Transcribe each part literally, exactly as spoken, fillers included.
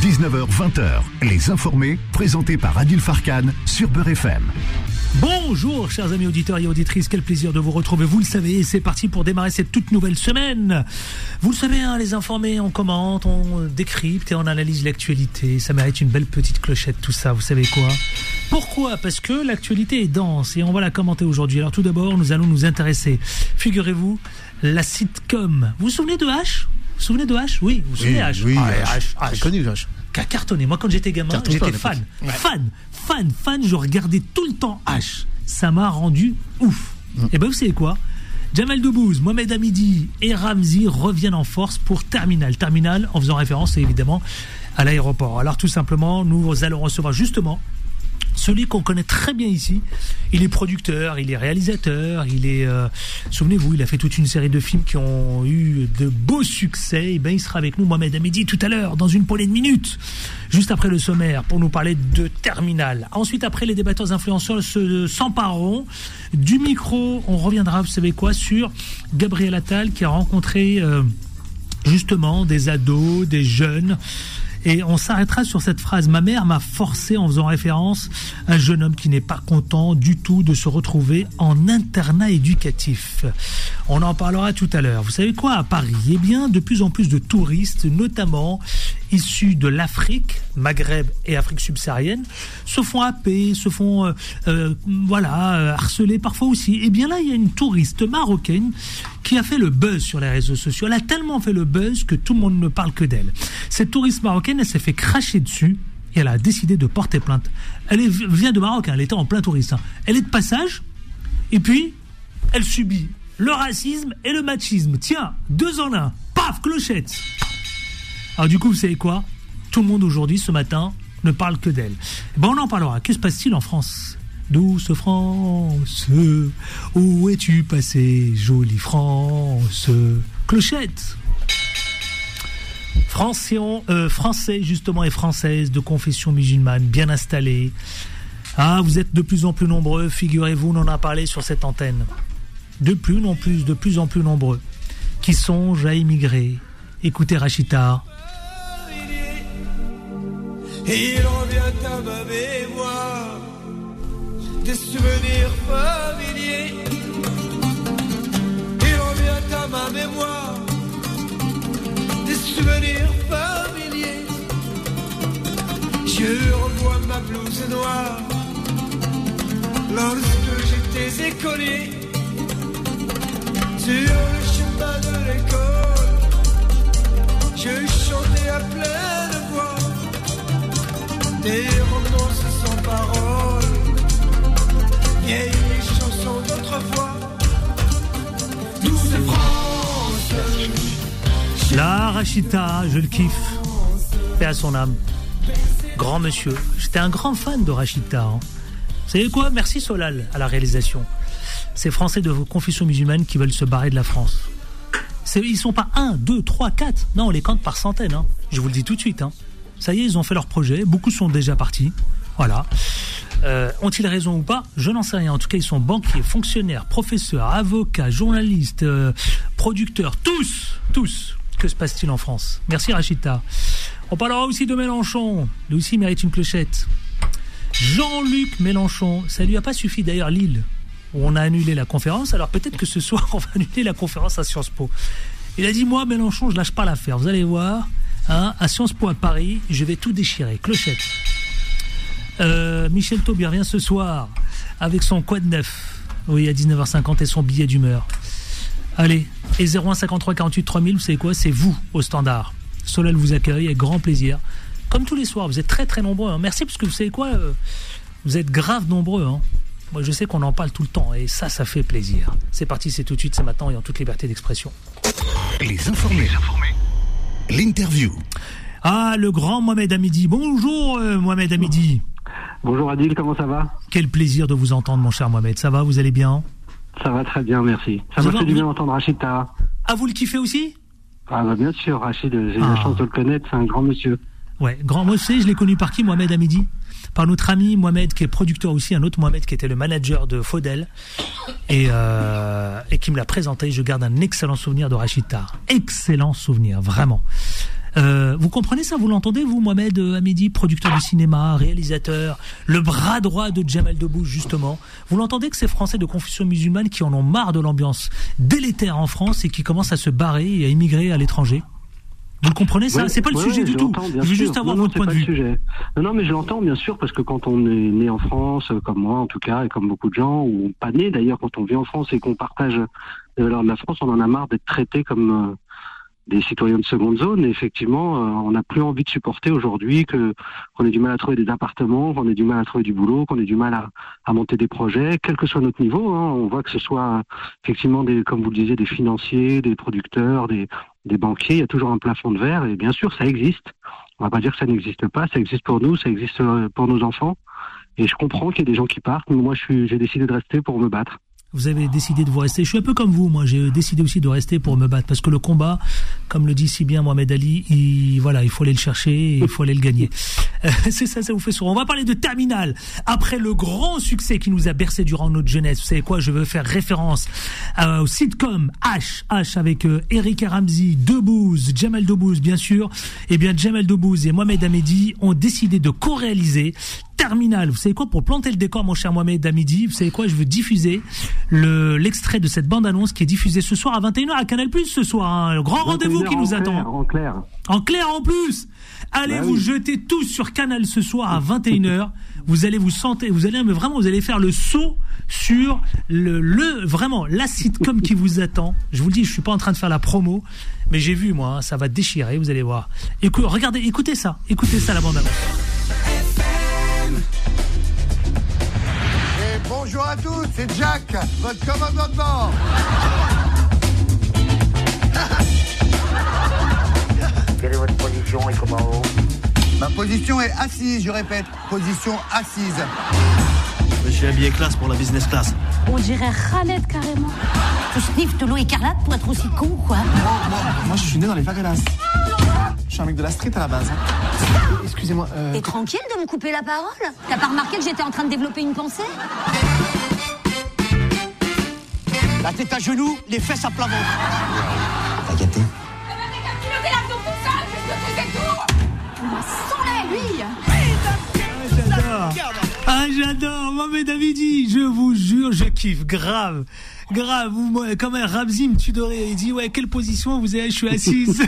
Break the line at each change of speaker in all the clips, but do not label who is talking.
dix-neuf heures vingt, Les Informés, présentés par Adil Farkan sur Beurre F M.
Bonjour chers amis auditeurs et auditrices, quel plaisir de vous retrouver, vous le savez, c'est parti pour démarrer cette toute nouvelle semaine. Vous le savez, hein, Les Informés, on commente, on décrypte et on analyse l'actualité, ça mérite une belle petite clochette tout ça, vous savez quoi ? Pourquoi ? Parce que l'actualité est dense et on va la commenter aujourd'hui. Alors tout d'abord, nous allons nous intéresser, figurez-vous, la sitcom. Vous vous souvenez de H ? Vous vous souvenez de H ? Oui, vous vous souvenez de H ?
Oui,
ah,
H.
H.
H. H. connu, H.
Qui a cartonné. Moi, quand j'étais gamin,
Cartonne
j'étais
pas,
fan.
Ouais.
Fan, fan, fan. Je regardais tout le temps H. Ça m'a rendu ouf. Mm. Et ben, vous savez quoi ? Jamel Debbouze, Mohamed Hamidi et Ramzy reviennent en force pour Terminal. Terminal, en faisant référence, évidemment, à l'aéroport. Alors, tout simplement, nous allons recevoir justement celui qu'on connaît très bien ici. Il est producteur, il est réalisateur, il est... Euh, souvenez-vous, il a fait toute une série de films qui ont eu de beaux succès. Et ben, il sera avec nous, Mohamed Hamidi, tout à l'heure, dans une poignée de minutes, juste après le sommaire, pour nous parler de Terminal. Ensuite, après, les débatteurs influenceurs se, s'empareront du micro. On reviendra, vous savez quoi, sur Gabriel Attal, qui a rencontré euh, justement des ados, des jeunes. Et on s'arrêtera sur cette phrase. Ma mère m'a forcé, en faisant référence à un jeune homme qui n'est pas content du tout de se retrouver en internat éducatif. On en parlera tout à l'heure. Vous savez quoi, à Paris ? Eh bien, de plus en plus de touristes, notamment issus de l'Afrique, Maghreb et Afrique subsaharienne, se font happer, se font euh, euh, voilà, harceler parfois aussi. Et bien là, il y a une touriste marocaine qui a fait le buzz sur les réseaux sociaux. Elle a tellement fait le buzz que tout le monde ne parle que d'elle. Cette touriste marocaine, elle s'est fait cracher dessus et elle a décidé de porter plainte. Elle est, vient de Maroc, hein, elle était en plein tourisme. Elle est de passage et puis elle subit le racisme et le machisme. Tiens, deux en un. Paf, clochette. Alors du coup, vous savez quoi ? Tout le monde aujourd'hui, ce matin, ne parle que d'elle. Ben, on en parlera. Que se passe-t-il en France ? Douce France, où es-tu passée, jolie France ? Clochette. Français, euh, Français, justement, et Françaises de confession musulmane, bien installés. Ah, vous êtes de plus en plus nombreux, figurez-vous, on en a parlé sur cette antenne. De plus en plus, de plus en plus nombreux, qui songent à émigrer. Écoutez Rachita.
Il revient à ma mémoire des souvenirs familiers. Il revient à ma mémoire des souvenirs familiers. Je revois ma blouse noire lorsque j'étais écolier. Sur le chemin de l'école, je chantais à pleine voix des romances sans paroles, vieilles chansons d'autrefois. Douce France.
La Rachita, je le kiffe. Paix à son âme. Grand monsieur. J'étais un grand fan de Rachita. Hein. Vous savez quoi ? Merci Solal à la réalisation. Ces Français de confession musulmane qui veulent se barrer de la France. C'est, ils sont pas un, deux, trois, quatre. Non, on les compte par centaines. Hein. Je vous le dis tout de suite. Hein. Ça y est, ils ont fait leur projet. Beaucoup sont déjà partis. Voilà. Euh, ont-ils raison ou pas ? Je n'en sais rien. En tout cas, ils sont banquiers, fonctionnaires, professeurs, avocats, journalistes, euh, producteurs. Tous, tous. Que se passe-t-il en France ? Merci Rachita. On parlera aussi de Mélenchon. Lui aussi mérite une clochette. Jean-Luc Mélenchon. Ça lui a pas suffi d'ailleurs Lille, où on a annulé la conférence. Alors peut-être que ce soir, on va annuler la conférence à Sciences Po. Il a dit, moi, Mélenchon, je lâche pas l'affaire. Vous allez voir, hein, à Sciences Po à Paris, je vais tout déchirer. Clochette. Euh, Michel Taube revient ce soir avec son quad neuf. Oui, à dix-neuf heures cinquante et son billet d'humeur. Allez, et zéro un cinquante-trois quarante-huit trois mille, vous savez quoi ? C'est vous au standard. Solal vous accueille avec grand plaisir. Comme tous les soirs, vous êtes très très nombreux. Hein. Merci, parce que vous savez quoi ? euh, Vous êtes grave nombreux. Hein. Moi, je sais qu'on en parle tout le temps et ça, ça fait plaisir. C'est parti, c'est tout de suite, c'est maintenant et en toute liberté d'expression.
Les Informés. Les Informés. L'interview.
Ah, le grand Mohamed Hamidi. Bonjour, euh, Mohamed Hamidi.
Bonjour Adil, comment ça va ?
Quel plaisir de vous entendre, mon cher Mohamed. Ça va, vous allez bien ?
Ça va très bien, merci. Ça
vous
m'a fait
avez...
du bien d'entendre Rachid Taha.
Ah, vous le kiffez aussi ?
Ah bah bien sûr, Rachid, j'ai eu
ah.
la chance de le connaître, c'est un grand monsieur.
Ouais, grand, moi je l'ai connu par qui, Mohamed Hamidi ? Par notre ami Mohamed, qui est producteur aussi, un autre Mohamed qui était le manager de Faudel, et, euh, et qui me l'a présenté. Je garde un excellent souvenir de Rachid Taha. Excellent souvenir, vraiment. Euh, vous comprenez ça? Vous l'entendez, vous, Mohamed Hamidi, producteur du cinéma, réalisateur, le bras droit de Jamel Debbouze, justement. Vous l'entendez que ces Français de confession musulmane qui en ont marre de l'ambiance délétère en France et qui commencent à se barrer et à immigrer à l'étranger? Vous le comprenez ça?
Ouais,
C'est pas le
ouais,
sujet du tout. Je veux
sûr.
juste avoir
non,
votre
non,
point de vue.
Sujet. Non, non, mais je l'entends bien sûr parce que quand on est né en France, comme moi en tout cas, et comme beaucoup de gens, ou pas né d'ailleurs, quand on vit en France et qu'on partage les valeurs de la France, on en a marre d'être traité comme euh, des citoyens de seconde zone. Et effectivement, euh, on n'a plus envie de supporter aujourd'hui que qu'on ait du mal à trouver des appartements, qu'on ait du mal à trouver du boulot, qu'on ait du mal à, à monter des projets, quel que soit notre niveau. Hein. On voit que ce soit effectivement des, comme vous le disiez, des financiers, des producteurs, des des banquiers, il y a toujours un plafond de verre et bien sûr ça existe. On va pas dire que ça n'existe pas, ça existe pour nous, ça existe pour nos enfants. Et je comprends qu'il y ait des gens qui partent, mais moi je suis, j'ai décidé de rester pour me battre.
Vous avez décidé de vous rester. Je suis un peu comme vous, moi. J'ai décidé aussi de rester pour me battre. Parce que le combat, comme le dit si bien Mohamed Ali, il, voilà, il faut aller le chercher et il faut aller le gagner. Euh, c'est ça, ça vous fait sourire. On va parler de Terminal. Après le grand succès qui nous a bercé durant notre jeunesse, vous savez quoi, je veux faire référence euh, au sitcom H, H avec euh, Eric et Ramzy, Debbouze, Jamel Debbouze, bien sûr. Eh bien, Jamel Debbouze et Mohamed Hamidi ont décidé de co-réaliser Terminal. Vous savez quoi, pour planter le décor, mon cher Mohamed Hamidi, vous savez quoi, je veux diffuser le l'extrait de cette bande-annonce qui est diffusée ce soir à vingt et une heures à Canal plus ce soir. Hein, le grand rendez-vous qui nous
clair,
attend.
En clair.
En clair en plus. Allez
Bah
vous
oui.
jeter tous sur Canal ce soir à vingt et une heures. Vous allez vous sentir, vous allez mais vraiment, vous allez faire le saut sur le, le vraiment la sitcom qui vous attend. Je vous le dis, je suis pas en train de faire la promo, mais j'ai vu moi, hein, ça va déchirer, vous allez voir. Écoutez, regardez, écoutez ça, écoutez ça la bande-annonce.
Bonjour à tous, c'est Jack, votre commandant de bord.
Quelle est votre position et comment?
Ma position est assise, je répète, position assise.
Je suis habillé classe pour la business class.
On dirait Khaled carrément.
Tu sniffes de l'eau écarlate pour être aussi con, quoi.
Moi, moi, moi, je suis né dans les favelas. Je suis un mec de la street à la base. Excusez-moi. Euh...
T'es tranquille de me couper la parole? T'as pas remarqué que j'étais en train de développer une pensée?
La tête à genoux, les fesses à plat ventre. T'as gâté?
Ah j'adore, Mohamed Hamidi, je vous jure, je kiffe, grave, grave, vous, moi, comme un Ramzy me tue de rire, il dit ouais, quelle position vous avez, je suis assise.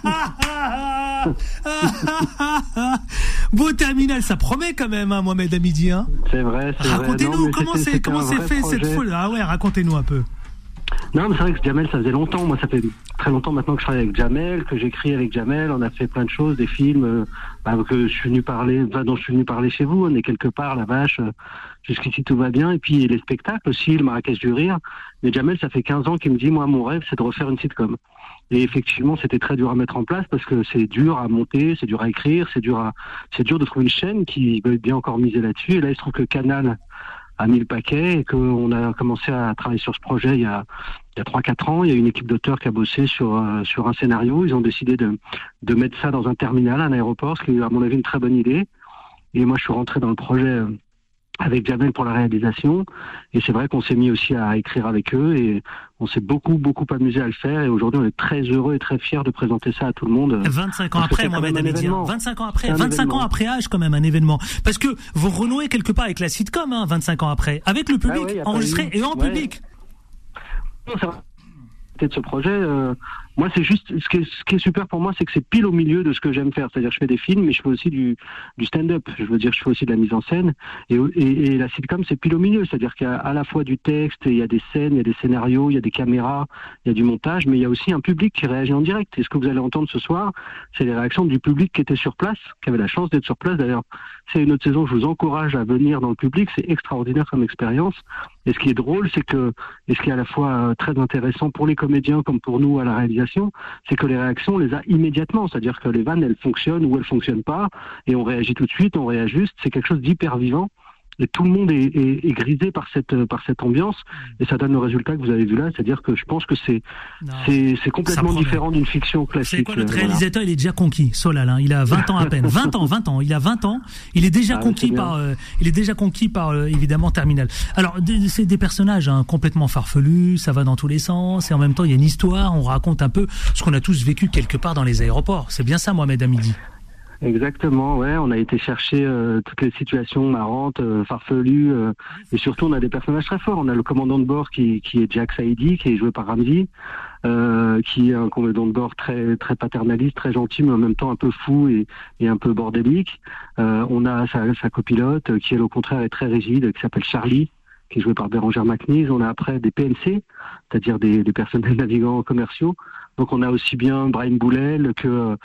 Beau Terminal, ça promet quand même, hein, Mohamed Hamidi, hein.
C'est vrai, c'est vrai.
Racontez-nous,
Non,
comment
c'était-
c'est,
c'était
comment
un
c'est
vrai
fait
projet.
cette folie. Ah ouais, racontez-nous un peu.
Non, mais c'est vrai que Jamel, ça faisait longtemps. Moi, ça fait très longtemps maintenant que je travaille avec Jamel, que j'écris avec Jamel. On a fait plein de choses, des films euh, bah, que je suis venu parler, enfin, dont je suis venu parler chez vous. On est quelque part, la vache. euh, Jusqu'ici, tout va bien. Et puis les spectacles aussi, le Marrakech du rire. Mais Jamel, ça fait quinze ans qu'il me dit, moi, mon rêve, c'est de refaire une sitcom. Et effectivement, c'était très dur à mettre en place parce que c'est dur à monter, c'est dur à écrire, c'est dur à, c'est dur de trouver une chaîne qui veut bien encore miser là-dessus. Et là, il se trouve que Canal a mis le paquet et qu'on a commencé à travailler sur ce projet il y a, il y a trois quatre ans. Il y a une équipe d'auteurs qui a bossé sur, euh, sur un scénario. Ils ont décidé de, de mettre ça dans un terminal, un aéroport, ce qui est à mon avis une très bonne idée. Et moi, je suis rentré dans le projet euh, avec Jamel pour la réalisation. Et c'est vrai qu'on s'est mis aussi à écrire avec eux et on s'est beaucoup, beaucoup amusé à le faire. Et aujourd'hui, on est très heureux et très fiers de présenter ça à tout le monde.
vingt-cinq ans
Parce que
après,
c'est quand
Mohamed
même un
Hamidi.
événement.
vingt-cinq ans après,
C'est un
vingt-cinq ans
événement.
après H, quand même, un événement. Parce que vous renouez quelque part avec la sitcom, hein, vingt-cinq ans après. Avec le public,
Ah ouais, y a pas
enregistré
eu-
et en
ouais.
public.
Non, c'est vrai. De ce projet, euh, moi c'est juste ce qui, est, ce qui est super pour moi, c'est que c'est pile au milieu de ce que j'aime faire. C'est-à-dire je fais des films, mais je fais aussi du, du stand-up. Je veux dire, je fais aussi de la mise en scène. Et, et, et la sitcom, c'est pile au milieu. C'est-à-dire qu'il y a à la fois du texte, il y a des scènes, il y a des scénarios, il y a des caméras, il y a du montage, mais il y a aussi un public qui réagit en direct. Et ce que vous allez entendre ce soir, c'est les réactions du public qui était sur place, qui avait la chance d'être sur place. D'ailleurs, c'est une autre saison. Je vous encourage à venir dans le public. C'est extraordinaire comme expérience. Et ce qui est drôle, c'est que, et ce qui est à la fois euh, très intéressant pour les comédiens comme pour nous à la réalisation, c'est que les réactions, on les a immédiatement. C'est-à-dire que les vannes, elles fonctionnent ou elles fonctionnent pas, et on réagit tout de suite, on réajuste. C'est quelque chose d'hyper vivant. et tout le monde est, est, est grisé par cette par cette ambiance, et ça donne le résultat que vous avez vu là, c'est-à-dire que je pense que c'est non, c'est, c'est complètement différent d'une fiction classique.
C'est quoi, notre
euh,
réalisateur, voilà. Il est déjà conquis, Solal, hein, il a vingt ans à peine, vingt ans, vingt ans, il a vingt ans, il est déjà ah, conquis par, euh, il est déjà conquis par euh, évidemment Terminal. Alors des, c'est des personnages hein, complètement farfelus, ça va dans tous les sens, et en même temps il y a une histoire, on raconte un peu ce qu'on a tous vécu quelque part dans les aéroports. C'est bien ça, Mohamed Hamidi.
Exactement, ouais, on a été chercher euh, toutes les situations marrantes, euh, farfelues, euh, et surtout on a des personnages très forts. On a le commandant de bord qui, qui est Jack Saidi, qui est joué par Ramzi, euh, qui est un commandant de bord très très paternaliste, très gentil, mais en même temps un peu fou et, et un peu bordélique. Euh, on a sa, sa copilote, qui elle au contraire est très rigide, qui s'appelle Charlie, qui est joué par Bérangère McNeese. On a après des P N C, c'est-à-dire des, des personnels navigants commerciaux. Donc on a aussi bien Brahim Boulel que euh,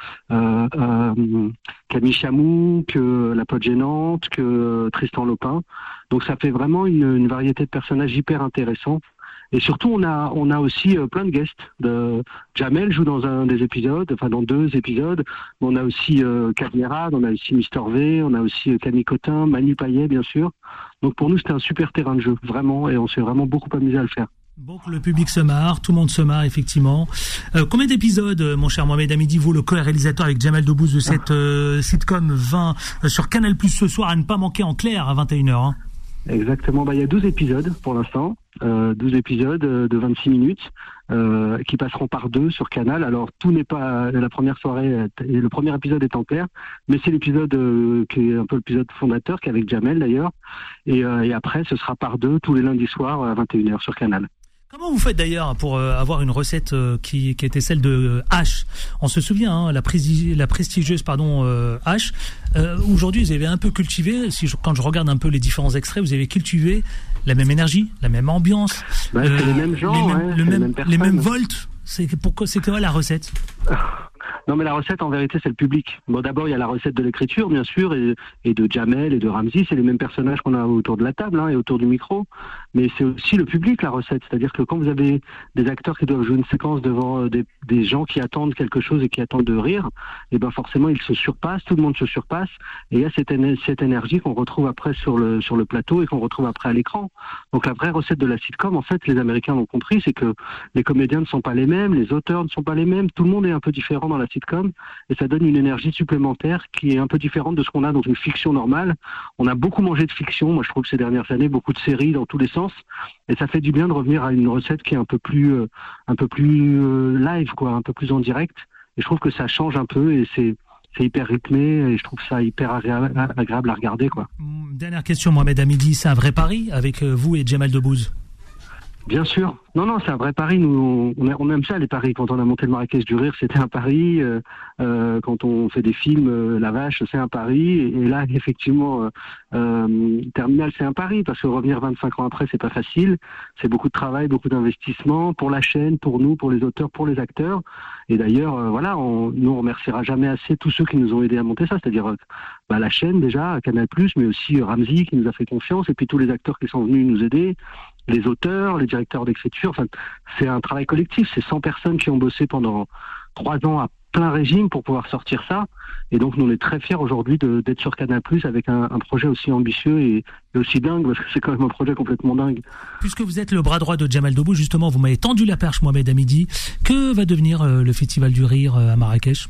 euh, Camille Chamou, que La Pote Gênante, que Tristan Lopin. Donc ça fait vraiment une, une variété de personnages hyper intéressants. Et surtout on a on a aussi euh, plein de guests. De, Jamel joue dans un des épisodes, enfin dans deux épisodes. On a aussi euh, Cadmerade, on a aussi Mister V, on a aussi euh, Camille Cotin, Manu Payet bien sûr. Donc pour nous c'était un super terrain de jeu, vraiment, et on s'est vraiment beaucoup amusé à le faire.
Bon, le public se marre, tout le monde se marre, effectivement. Euh, combien d'épisodes, mon cher Mohamed Hamidi, vous, le co-réalisateur avec Jamel Debbouze de cette euh, sitcom vingt euh, sur Canal Plus ce soir, à ne pas manquer en clair à vingt et une heures hein.
Exactement, bah, il y a douze épisodes pour l'instant, euh, douze épisodes euh, de vingt-six minutes euh, qui passeront par deux sur Canal. Alors tout n'est pas, la première soirée, et le premier épisode est en clair, mais c'est l'épisode euh, qui est un peu l'épisode fondateur, qui est avec Jamel d'ailleurs, et, euh, et après ce sera par deux tous les lundis soirs à vingt et une heures sur Canal.
Comment vous faites d'ailleurs pour euh, avoir une recette euh, qui, qui était celle de euh, H? On se souvient, hein, la, presti- la prestigieuse pardon euh, H. Euh, aujourd'hui, vous avez un peu cultivé. Si je, quand je regarde un peu les différents extraits, vous avez cultivé la même énergie, la même ambiance,
bah, euh, c'est les mêmes gens, les mêmes,
ouais,
le
même,
les mêmes
les mêmes volts. C'est pourquoi c'est quoi la recette?
Non, mais la recette, en vérité, c'est le public. Bon, d'abord, il y a la recette de l'écriture, bien sûr, et, et de Jamel et de Ramzi. C'est les mêmes personnages qu'on a autour de la table hein, et autour du micro. Mais c'est aussi le public, la recette. C'est-à-dire que quand vous avez des acteurs qui doivent jouer une séquence devant des, des gens qui attendent quelque chose et qui attendent de rire, et ben forcément, ils se surpassent, tout le monde se surpasse. Et il y a cette, cette énergie qu'on retrouve après sur le, sur le plateau et qu'on retrouve après à l'écran. Donc la vraie recette de la sitcom, en fait, les Américains l'ont compris, c'est que les comédiens ne sont pas les mêmes, les auteurs ne sont pas les mêmes, tout le monde est un peu différent dans la sitcom, et ça donne une énergie supplémentaire qui est un peu différente de ce qu'on a dans une fiction normale. On a beaucoup mangé de fiction, moi je trouve que ces dernières années, beaucoup de séries dans tous les sens, et ça fait du bien de revenir à une recette qui est un peu plus euh, un peu plus euh, live, quoi, un peu plus en direct, et je trouve que ça change un peu, et c'est c'est hyper rythmé, et je trouve ça hyper agréable, agréable à regarder, quoi.
Dernière question, Mohamed Hamidi, c'est un vrai pari avec vous et Jamel Debbouze?
Bien sûr. Non, non, c'est un vrai pari. Nous, on, on aime ça, les paris. Quand on a monté le Marrakech du Rire, c'était un pari. Euh, euh, quand on fait des films, euh, La Vache, c'est un pari. Et, et là, effectivement, euh, euh, Terminal, c'est un pari. Parce que revenir vingt-cinq ans après, c'est pas facile. C'est beaucoup de travail, beaucoup d'investissement pour la chaîne, pour nous, pour les auteurs, pour les acteurs. Et d'ailleurs, euh, voilà, on, nous, on remerciera jamais assez tous ceux qui nous ont aidés à monter ça. C'est-à-dire euh, bah, la chaîne, déjà, Canal plus, mais aussi euh, Ramzi, qui nous a fait confiance. Et puis tous les acteurs qui sont venus nous aider. Les auteurs, les directeurs d'écriture, enfin, c'est un travail collectif. C'est cent personnes qui ont bossé pendant trois ans à plein régime pour pouvoir sortir ça. Et donc, nous, on est très fiers aujourd'hui de, d'être sur Canal plus, avec un, un projet aussi ambitieux et, et aussi dingue, parce que c'est quand même un projet complètement dingue.
Puisque vous êtes le bras droit de Jamel Debbouze, justement, vous m'avez tendu la perche, Mohamed Hamidi. Que va devenir euh, le Festival du Rire euh, à Marrakech?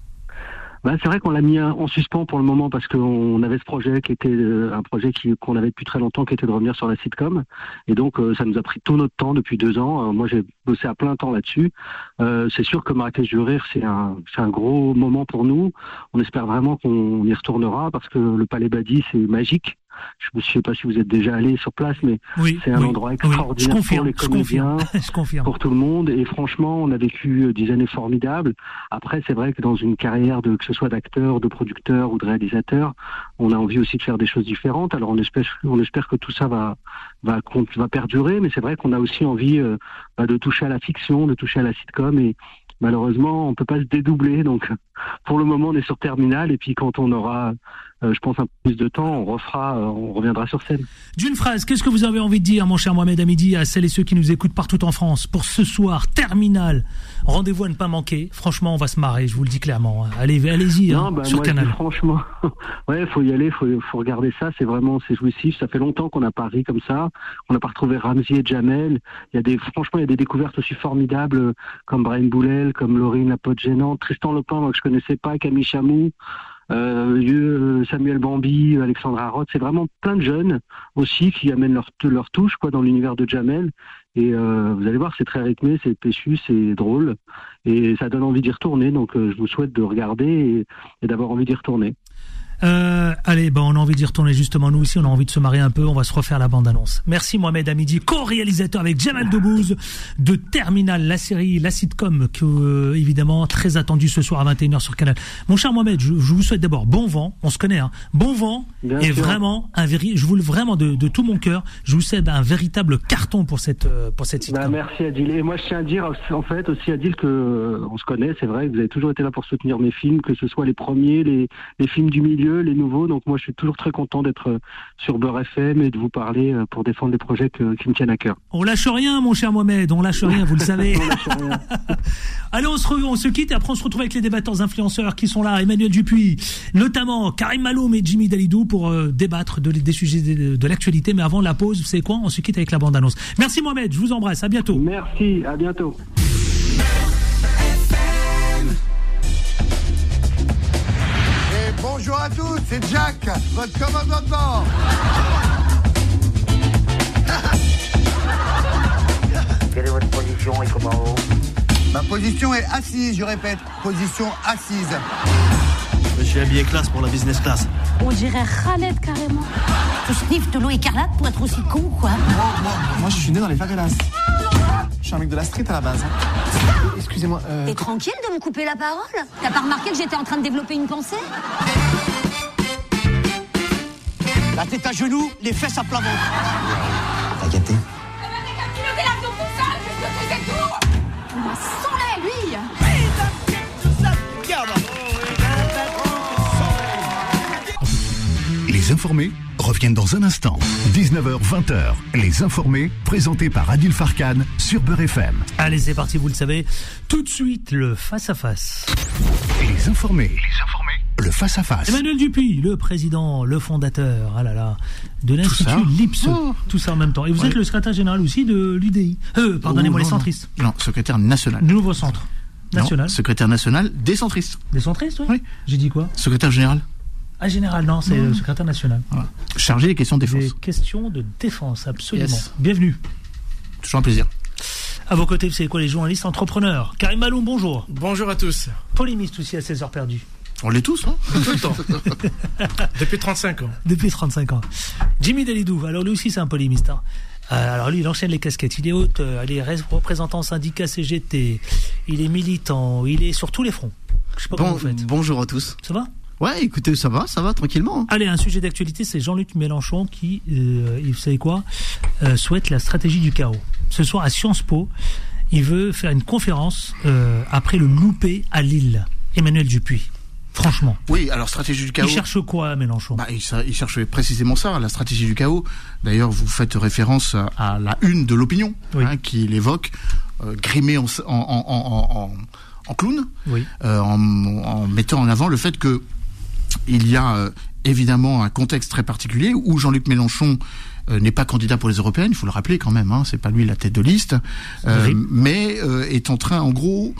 Ben, c'est vrai qu'on l'a mis en suspens pour le moment parce qu'on avait ce projet qui était un projet qui, qu'on avait depuis très longtemps, qui était de revenir sur la sitcom. Et donc, euh, ça nous a pris tout notre temps depuis deux ans. Euh, moi, j'ai bossé à plein temps là-dessus. Euh, c'est sûr que Marrakech du Rire, c'est un, c'est un gros moment pour nous. On espère vraiment qu'on y retournera parce que le Palais Badi, c'est magique. Je ne sais pas si vous êtes déjà allé sur place, mais
oui,
c'est un
oui,
endroit extraordinaire
oui, confirme,
pour les comédiens,
je confirme.
pour tout le monde. Et franchement, on a vécu des années formidables. Après, c'est vrai que dans une carrière, de, que ce soit d'acteur, de producteur ou de réalisateur, on a envie aussi de faire des choses différentes. Alors, on espère, on espère que tout ça va, va, va perdurer. Mais c'est vrai qu'on a aussi envie euh, bah, de toucher à la fiction, de toucher à la sitcom. Et malheureusement, on peut pas se dédoubler. Donc, pour le moment, on est sur Terminal. Et puis, quand on aura euh, je pense un peu plus de temps, on refera, euh, on reviendra sur scène.
D'une phrase, qu'est-ce que vous avez envie de dire, mon cher Mohamed Hamidi, à celles et ceux qui nous écoutent partout en France, pour ce soir, Terminal, rendez-vous à ne pas manquer. Franchement, on va se marrer, je vous le dis clairement. Allez, allez-y,
non,
hein,
bah,
sur
moi,
Canal.
Franchement, ouais, faut y aller, faut, faut regarder ça. C'est vraiment, c'est jouissif. Ça fait longtemps qu'on n'a pas ri comme ça. On n'a pas retrouvé Ramzy et Jamel. Il y a des, franchement, il y a des découvertes aussi formidables, comme Brahim Boulel, comme Laurine La Pote Gênante, Tristan Lopin, moi, que je connaissais pas, Camille Chamou. Euh, Samuel Bambi, Alexandra Roth, c'est vraiment plein de jeunes aussi qui amènent leur, leur touche quoi dans l'univers de Jamel. Et euh, vous allez voir, c'est très rythmé, c'est péchu, c'est drôle et ça donne envie d'y retourner. Donc euh, je vous souhaite de regarder et, et d'avoir envie d'y retourner.
Euh, allez, ben on a envie d'y retourner justement. Nous aussi, on a envie de se marier un peu. On va se refaire la bande-annonce. Merci Mohamed Hamidi, co-réalisateur avec Jamel Debbouze de Terminal, la série, la sitcom, que euh, évidemment très attendue ce soir à vingt et une heures sur Canal. Mon cher Mohamed, je, je vous souhaite d'abord bon vent. On se connaît, hein. Bon vent. Bien et sûr. Vraiment un véri. Je vous le vraiment de, de tout mon cœur. Je vous souhaite un véritable carton pour cette euh, pour cette sitcom.
Bah, merci Adil. Et moi, je tiens à dire en fait aussi Adil que euh, on se connaît. C'est vrai que vous avez toujours été là pour soutenir mes films, que ce soit les premiers, les les films du milieu, les nouveaux. Donc moi je suis toujours très content d'être sur Beurre F M et de vous parler pour défendre les projets que, qui me tiennent à cœur.
On lâche rien mon cher Mohamed, on lâche rien, vous le savez.
On lâche rien.
Allez, on se, re, on se quitte et après on se retrouve avec les débatteurs influenceurs qui sont là, Emmanuel Dupuis, notamment Karim Maloum et Jimmy Dalidou pour euh, débattre de, des sujets de, de l'actualité. Mais avant la pause, vous savez quoi, on se quitte avec la bande-annonce. Merci Mohamed, je vous embrasse, à bientôt.
Merci, à bientôt.
Bonjour à tous, c'est Jack, votre commandant de bord.
Quelle est votre position et comment?
Ma position est assise, je répète, position assise.
Je suis habillé classe pour la business class.
On dirait Khaled carrément.
Tu sniffes de l'eau écarlate pour être aussi con, quoi.
Moi, moi, moi, je suis né dans les favelas. Je suis un mec de la street à la base. Excusez-moi. Euh...
T'es tranquille de me couper la parole? T'as pas remarqué que j'étais en train de développer une pensée?
La tête à genoux, les fesses à plat ventre.
T'as gâté.
On va s'enlever, lui.
Les informés reviennent dans un instant. dix-neuf heures vingt, les informés, présentés par Adil Farkan sur Beurre F M.
Allez, c'est parti, vous le savez. Tout de suite, le face-à-face.
Les informés. Les informés. Le face-à-face.
Emmanuel Dupuis, le président, le fondateur, ah là là, de l'Institut Lipse. Oh. Tout ça en même temps. Et vous ouais. êtes le secrétaire général aussi de l'U D I. Euh, pardonnez-moi, oh, non, les centristes.
Non. non, secrétaire national.
Du nouveau centre. National.
Non, secrétaire national des centristes.
Des centristes, oui.
Oui.
J'ai dit quoi?
Secrétaire général.
Ah, général, non, c'est mmh. le secrétaire national.
Voilà. Chargé des questions de défense.
Des questions de défense, absolument.
Yes.
Bienvenue.
Toujours un plaisir.
À vos côtés, vous savez quoi, les journalistes entrepreneurs. Karim Maloum, bonjour.
Bonjour à tous.
Polémiste aussi à seize heures perdues.
On l'est tous, hein.
Tout le temps. Depuis trente-cinq ans.
Depuis trente-cinq ans. Jimmy Dalidou, alors lui aussi c'est un polémiste. Hein. Euh, alors lui, il enchaîne les casquettes. Il est haute, euh, il est représentant syndicat C G T, il est militant, il est sur tous les fronts. Je sais pas
bon,
comment vous faites.
Bonjour à tous.
Ça va?
Ouais, écoutez, ça va, ça va, tranquillement.
Allez, un sujet d'actualité, c'est Jean-Luc Mélenchon qui, euh, vous savez quoi, euh, souhaite la stratégie du chaos. Ce soir à Sciences Po, il veut faire une conférence euh, après le loupé à Lille. Emmanuel Dupuis. Franchement.
Oui, alors stratégie du chaos.
Il cherche quoi, Mélenchon?
Bah, il, il cherche précisément ça, la stratégie du chaos. D'ailleurs, vous faites référence à la une de l'Opinion, oui. hein, qui l'évoque, euh, grimé en, en, en, en, en clown,
oui.
euh, en, en mettant en avant le fait que il y a euh, évidemment un contexte très particulier où Jean-Luc Mélenchon euh, n'est pas candidat pour les européennes, il faut le rappeler quand même, hein, c'est pas lui la tête de liste, euh, oui. mais euh, est en train, en gros,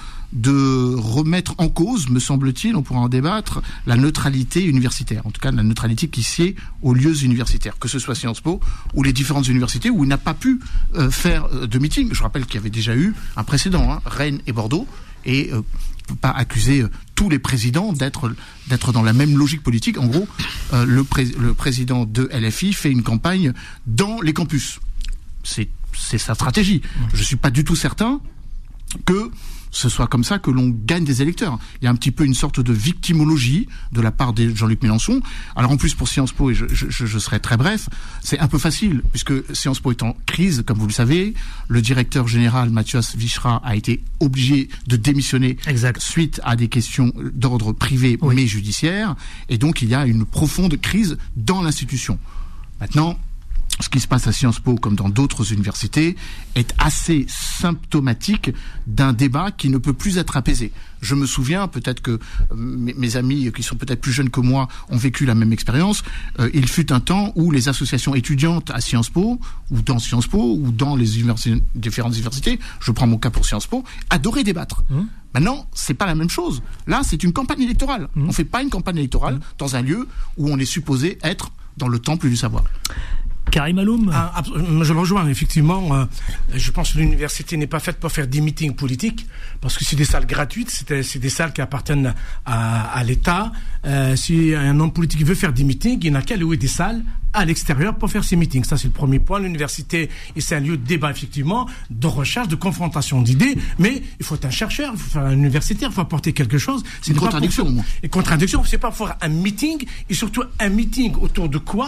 de remettre en cause, me semble-t-il, on pourra en débattre, la neutralité universitaire, en tout cas la neutralité qui sied aux lieux universitaires, que ce soit Sciences Po ou les différentes universités où il n'a pas pu euh, faire euh, de meeting. Je rappelle qu'il y avait déjà eu un précédent, hein, Rennes et Bordeaux, et euh, peut pas accuser euh, tous les présidents d'être d'être dans la même logique politique. En gros, euh, le, pré- le président de L F I fait une campagne dans les campus. C'est c'est sa stratégie. Je suis pas du tout certain que ce soit comme ça que l'on gagne des électeurs. Il y a un petit peu une sorte de victimologie de la part de Jean-Luc Mélenchon. Alors en plus pour Sciences Po, et je, je, je serai très bref, c'est un peu facile puisque Sciences Po est en crise, comme vous le savez. Le directeur général Mathias Vichra a été obligé de démissionner exact. Suite à des questions d'ordre privé oui. mais judiciaire, et donc il y a une profonde crise dans l'institution. Maintenant, ce qui se passe à Sciences Po, comme dans d'autres universités, est assez symptomatique d'un débat qui ne peut plus être apaisé. Je me souviens, peut-être que mes, mes amis qui sont peut-être plus jeunes que moi ont vécu la même expérience, euh, il fut un temps où les associations étudiantes à Sciences Po, ou dans Sciences Po, ou dans les universités, différentes universités, je prends mon cas pour Sciences Po, adoraient débattre. Mmh. Maintenant, c'est pas la même chose. Là, c'est une campagne électorale. Mmh. On fait pas une campagne électorale mmh. dans un lieu où on est supposé être dans le temple du savoir.
Karim Aloum.
Ah, je le rejoins, effectivement. Euh, je pense que l'université n'est pas faite pour faire des meetings politiques, parce que c'est des salles gratuites, c'est, c'est des salles qui appartiennent à, à l'État. Euh, si un homme politique veut faire des meetings, il n'a qu'à louer des salles à l'extérieur pour faire ses meetings. Ça, c'est le premier point. L'université, et c'est un lieu de débat, effectivement, de recherche, de confrontation d'idées, mais il faut être un chercheur, il faut faire un universitaire, il faut apporter quelque chose. C'est
une contradiction.
Pour... Une contradiction, c'est pas pour faire un meeting, et surtout un meeting autour de quoi?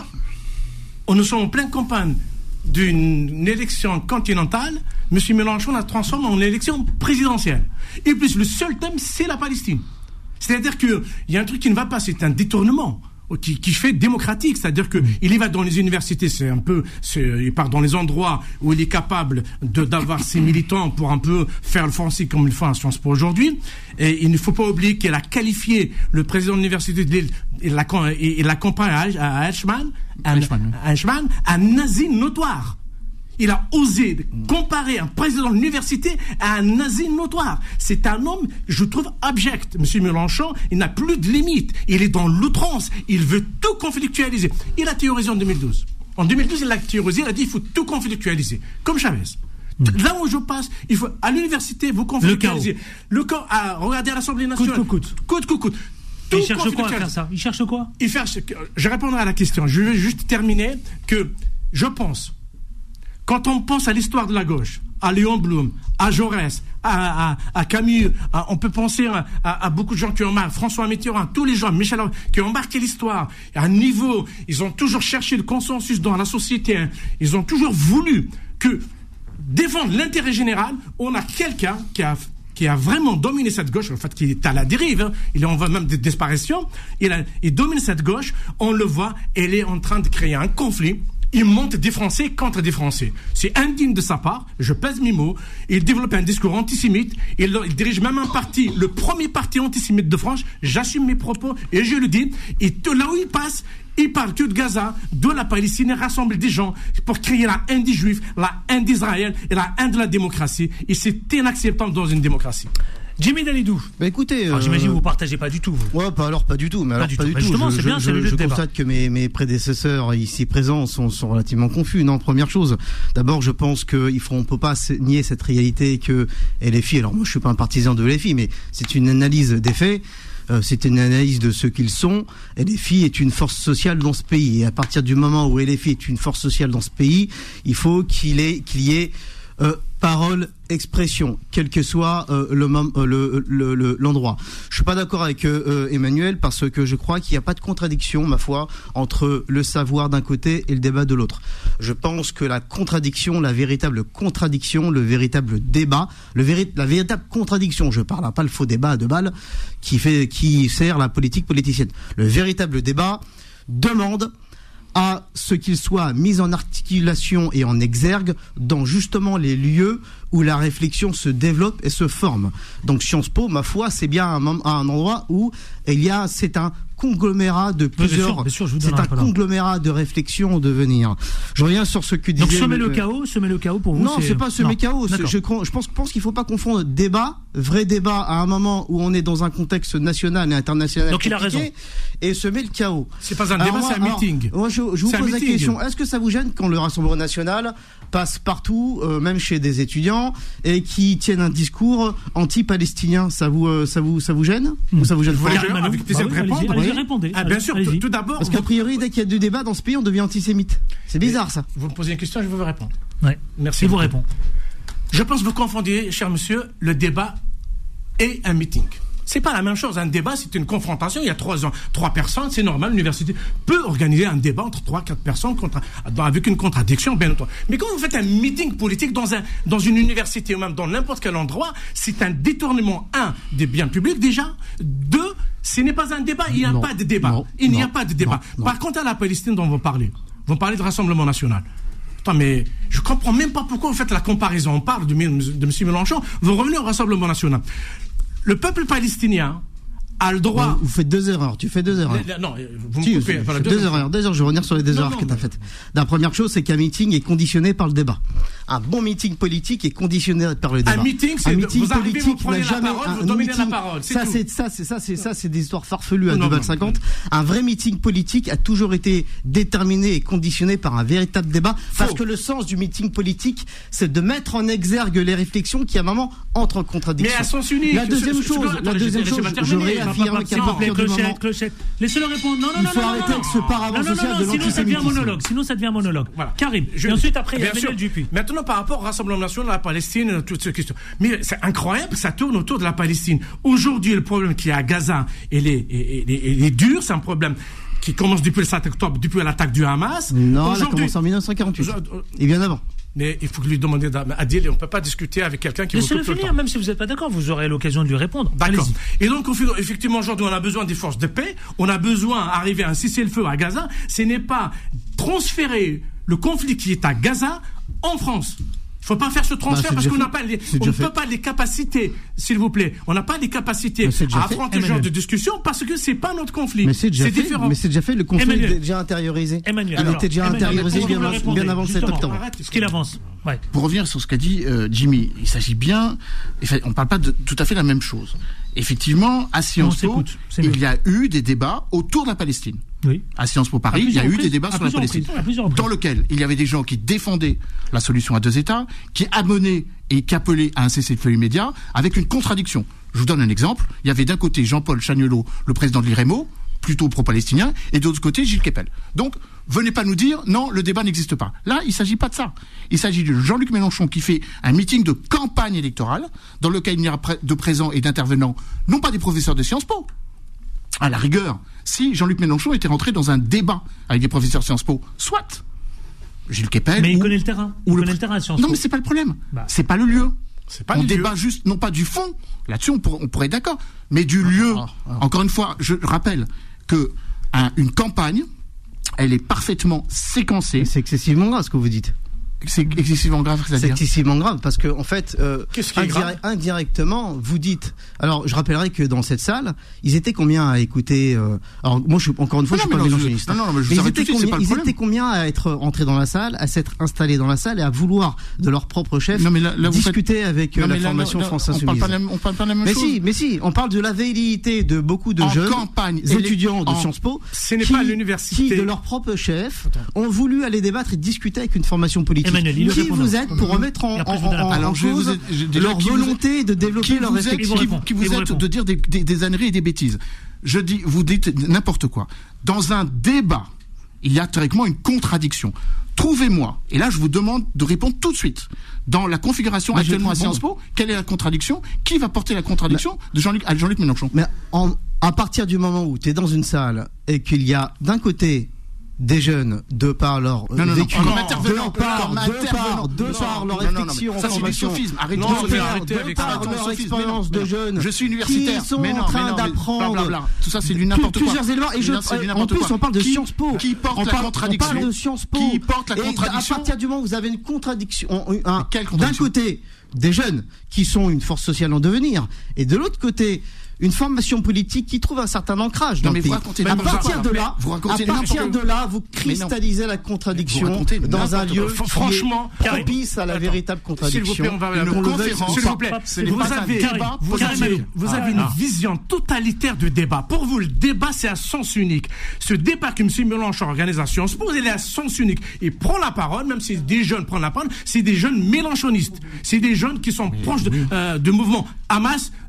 On nous sommes en pleine campagne d'une élection continentale. M. Mélenchon la transforme en élection présidentielle. Et plus, le seul thème, c'est la Palestine. C'est-à-dire qu'il y a un truc qui ne va pas, c'est un détournement qui, qui fait démocratique. C'est-à-dire qu'il y va dans les universités, c'est un peu, c'est, il part dans les endroits où il est capable de, d'avoir ses militants pour un peu faire le français comme il fait à Sciences Po aujourd'hui. Et il ne faut pas oublier qu'elle a qualifié le président de l'université de Lille et la, et la campagne à Eichmann, un, Eichmann, un nazi notoire. Il a osé comparer un président de l'université à un nazi notoire. C'est un homme, je trouve, abject. Monsieur Mélenchon, il n'a plus de limite. Il est dans l'outrance. Il veut tout conflictualiser. Il a théorisé en deux mille douze. En deux mille douze, il a théorisé, il a dit il faut tout conflictualiser. Comme Chavez. Mmh. Là où je passe, il faut, à l'université, vous conflictualisez. Le chaos. Le chaos, regardez à l'Assemblée nationale.
Coûte, coûte.
Coûte, coûte, coûte.
Il cherche quoi à faire ça? Il cherche quoi?
Il cherche, je répondrai à la question. Je vais juste terminer que je pense, quand on pense à l'histoire de la gauche, à Léon Blum, à Jaurès, à, à, à Camus, à, on peut penser à, à, à beaucoup de gens qui ont marqué, François Mitterrand, tous les gens, Michel, qui ont marqué l'histoire. À un niveau, ils ont toujours cherché le consensus dans la société. Hein. Ils ont toujours voulu que défendre l'intérêt général. On a quelqu'un qui a qui a vraiment dominé cette gauche, en fait, qui est à la dérive, hein. Il est en voie même de disparition. Il, a, il domine cette gauche. On le voit, elle est en train de créer un conflit. Il monte des Français contre des Français. C'est indigne de sa part, je pèse mes mots. Il développe un discours antisémite. Il, il dirige même un parti, le premier parti antisémite de France. J'assume mes propos et je le dis. Et tout là où il passe, il parle que de Gaza, de la Palestine, il rassemble des gens pour créer la haine des Juifs, la haine d'Israël et la haine de la démocratie. Et c'est inacceptable dans une démocratie.
Jimmy Dalidou.
Bah écoutez,
alors,
euh...
j'imagine que vous partagez pas du tout. Vous.
Ouais, pas alors pas du tout, mais
pas
alors
du
pas
tout.
du
Bah
tout.
justement,
je,
c'est bien,
je,
c'est le
je
débat.
constate que mes mes prédécesseurs ici présents sont sont relativement confus. Non, première chose. D'abord, je pense que il faut on peut pas nier cette réalité que L F I. Alors moi, je suis pas un partisan de L F I, mais c'est une analyse des faits. Euh, c'est une analyse de ce qu'ils sont. L F I est une force sociale dans ce pays. Et à partir du moment où L F I est une force sociale dans ce pays, il faut qu'il ait, qu'il y ait euh, parole, expression, quel que soit euh, le, euh, le, le, le, l'endroit. Je suis pas d'accord avec euh, Emmanuel parce que je crois qu'il n'y a pas de contradiction, ma foi, entre le savoir d'un côté et le débat de l'autre. Je pense que la contradiction, la véritable contradiction, le véritable débat, le véri- la véritable contradiction, je parle hein, pas le faux débat à deux balles qui fait, qui sert la politique politicienne. Le véritable débat demande à ce qu'il soit mis en articulation et en exergue dans justement les lieux où la réflexion se développe et se forme. Donc Sciences Po, ma foi, c'est bien un, un endroit où il y a, c'est un conglomérat de plusieurs, bien sûr, bien sûr, c'est un conglomérat de réflexion de venir. Je reviens sur ce que disait.
Donc semer le chaos, semer le chaos pour vous.
Non,
c'est,
c'est pas semer le chaos. Je, je pense, pense qu'il faut pas confondre débat, vrai débat à un moment où on est dans un contexte national et international.
Donc il a raison.
Et semer le chaos.
C'est pas un débat, alors, c'est un alors, meeting.
Moi, je, je vous
c'est
pose la question. Est-ce que ça vous gêne quand le Rassemblement national passe partout, euh, même chez des étudiants, et qui tiennent un discours anti-palestinien? Ça vous, euh, ça vous, ça vous gêne
mmh.
ou ça vous gêne pas?
Avec plaisir de répondre.
Allez-y, répondez.
Ah, bien sûr, tout, tout d'abord.
Parce qu'a priori, dès qu'il y a du débat dans ce pays, on devient antisémite. C'est bizarre, ça.
Vous me posez une question, je vais vous répondre.
Ouais.
Merci.
Je vous réponds.
Je pense que vous confondez, cher monsieur, le débat et un meeting. C'est pas la même chose. Un débat, c'est une confrontation. Il y a trois ans, trois personnes, c'est normal. L'université peut organiser un débat entre trois, quatre personnes contre, avec une contradiction, bien entendu. Mais quand vous faites un meeting politique dans un, dans une université ou même dans n'importe quel endroit, c'est un détournement, un, des biens publics déjà. Deux, ce n'est pas un débat. Il n'y a non, pas de débat. Non, il n'y a non, pas de débat. Non, Par contre, à la Palestine dont vous parlez, vous parlez de Rassemblement National. Attends, mais je comprends même pas pourquoi vous faites la comparaison. On parle de, de M. Mélenchon, vous revenez au Rassemblement National. Le peuple palestinien a le droit...
Vous, vous faites deux erreurs, tu fais deux erreurs.
Le, le, non, vous me
si,
coupez.
Voilà, deux, deux erreurs, deux erreurs, je vais revenir sur les deux non, erreurs non, que tu as faites. La première chose, c'est qu'un meeting est conditionné par le débat. Un bon meeting politique est conditionné par le débat.
Un meeting, c'est
un meeting
vous arrivez,
politique
vous prenez
n'a jamais...
la parole,
un,
vous dominez
meeting,
la parole, c'est
ça,
tout.
c'est, ça, c'est ça, c'est ça, c'est des histoires farfelues à
non,
deux balles
non,
cinquante.
non.
Un vrai meeting politique a toujours été déterminé et conditionné par un véritable débat. Faux. Parce que le sens du meeting politique, c'est de mettre en exergue les réflexions qui, à un moment, entrent en contradiction.
Mais à sens unique.
La deuxième chose, la deuxième chose, je réaffirme qu'à partir du moment...
Clochette, laissez-le répondre. Non, non,
il
non,
faut
non,
arrêter
non,
avec ce paravent social de l'antisémitisme.
Sinon ça devient monologue. Sinon ça devient monologue. Voilà. Karim. Je, et ensuite après il y a Emmanuel Dupuis.
Maintenant par rapport au Rassemblement National, la Palestine, toutes ces questions. Mais c'est incroyable que ça tourne autour de la Palestine. Aujourd'hui, le problème qu'il y a à Gaza et les, et, et, et, et les durs, c'est un problème qui commence depuis le sept octobre, depuis l'attaque du Hamas.
Non, elle a commencé en dix-neuf cent quarante-huit. Et bien avant.
Mais il faut lui demander à Adil, on ne peut pas discuter avec quelqu'un qui...
Laissez-le finir, même si vous n'êtes pas d'accord, vous aurez l'occasion de lui répondre.
D'accord.
Allez-y.
Et donc, effectivement, aujourd'hui, on a besoin des forces de paix, on a besoin d'arriver à un cessez-le-feu à Gaza. Ce n'est pas transférer le conflit qui est à Gaza en France. Il ne faut pas faire ce transfert bah, parce qu'on n'a pas les, on ne peut pas les capacités, s'il vous plaît. On n'a pas les capacités à affronter ce genre de discussion parce que c'est pas notre conflit.
Mais c'est déjà
c'est
fait.
Différent.
Mais c'est déjà fait. Le conflit Emmanuel. est déjà intériorisé.
Emmanuel.
Il était déjà
Emmanuel.
intériorisé
Emmanuel.
bien,
Emmanuel.
bien avant le sept octobre.
Ce qu'il avance. Ouais.
Pour revenir sur ce qu'a dit euh, Jimmy, il s'agit bien. On ne parle pas de tout à fait la même chose. Effectivement, à Sciences Po, il y a eu des débats autour de la Palestine.
Oui.
À Sciences Po Paris, il y a eu des débats sur la Palestine, dans lequel il y avait des gens qui défendaient la solution à deux États, qui amenaient et qui appelaient à un cessez-le-feu immédiat, avec une contradiction. Je vous donne un exemple. Il y avait d'un côté Jean-Paul Chagnolot, le président de l'I R E M O, plutôt pro-palestinien, et de l'autre côté Gilles Kepel. Donc, venez pas nous dire non, le débat n'existe pas. Là, il s'agit pas de ça. Il s'agit de Jean-Luc Mélenchon qui fait un meeting de campagne électorale, dans lequel il n'y aura de présents et d'intervenants, non pas des professeurs de Sciences Po. À la rigueur, si Jean-Luc Mélenchon était rentré dans un débat avec des professeurs de Sciences Po, soit Gilles Kepel.
Mais il
ou,
connaît le terrain. Il connaît le, le terrain à Sciences Po.
Non, mais c'est pas le problème. Bah. C'est pas le lieu.
C'est pas
on
le
débat
lieu.
juste, non pas du fond. Là-dessus, on, pour, on pourrait être d'accord. Mais du ah, lieu. Ah, ah. Encore une fois, je rappelle que un, une campagne, elle est parfaitement séquencée.
C'est excessivement grave ce que vous dites.
C'est excessivement grave, c'est-à-dire
C'est excessivement grave parce que en fait, euh,
Qu'est-ce qui est grave
indirectement, vous dites. Alors, je rappellerai que dans cette salle, ils étaient combien à écouter euh, Alors, moi, je, encore une fois, non, je suis pas mélangéiste.
Non, non, mais je
mais
vous
ils étaient,
tout
combien,
pas le
ils étaient combien à être entrés dans la salle, à s'être installés dans la salle et à vouloir de leur propre chef
non, mais là, là,
discuter
faites...
avec
non,
la
là,
formation
là, là,
France
on
Insoumise.
Parle la, on parle pas la même
mais
chose.
si, mais si, on parle de la velléité de beaucoup de
en
jeunes
campagne,
étudiants de
en...
Sciences Po,
ce n'est
qui,
pas l'université,
qui de leur propre chef ont voulu aller débattre et discuter avec une formation politique.
Emmanuel,
qui vous êtes pour remettre en, en, en, en cause leur volonté de développer leur réflexion.
Qui, qui vous êtes de dire des, des, des âneries et des bêtises. Je dis, vous dites n'importe quoi. Dans un débat, il y a théoriquement une contradiction. Trouvez-moi, et là je vous demande de répondre tout de suite, dans la configuration mais actuellement à Sciences Po, quelle est la contradiction? Qui va porter la contradiction mais, de Jean-Luc, à Jean-Luc Mélenchon?
Mais en, à partir du moment où tu es dans une salle et qu'il y a d'un côté des jeunes, de par leur
non, non,
vécu,
non,
de
leur
par, de par, de par leur réflexion,
ça c'est du sophisme. Arrêtez
de par, de par leur expérience de jeunes,
je suis universitaire,
qui sont en train d'apprendre
tout ça c'est du n'importe quoi.
Plusieurs éléments et je, en plus on parle de Sciences Po.
Qui porte la contradiction?
On parle de Sciences Po.
Qui porte la contradiction?
À partir du moment où vous avez une contradiction, d'un côté des jeunes qui sont une force sociale en devenir, et de l'autre côté une formation politique qui trouve un certain ancrage dans
non, mais
le pays.
Vous
à partir de là,
vous
à partir de là, vous cristallisez la contradiction dans un lieu
franchement
propice à la véritable contradiction.
S'il vous plaît, on va avoir une conférence. S'il vous plaît, vous avez, vous avez, vous avez une vision totalitaire du débat. Pour vous, le débat, c'est à sens unique. Ce débat que M. Mélenchon organise à Sciences Po, il est à sens unique. Il prend la parole, même si des jeunes prennent la parole, c'est des jeunes mélenchonistes. C'est des jeunes qui sont proches de, euh, de mouvement Hamas,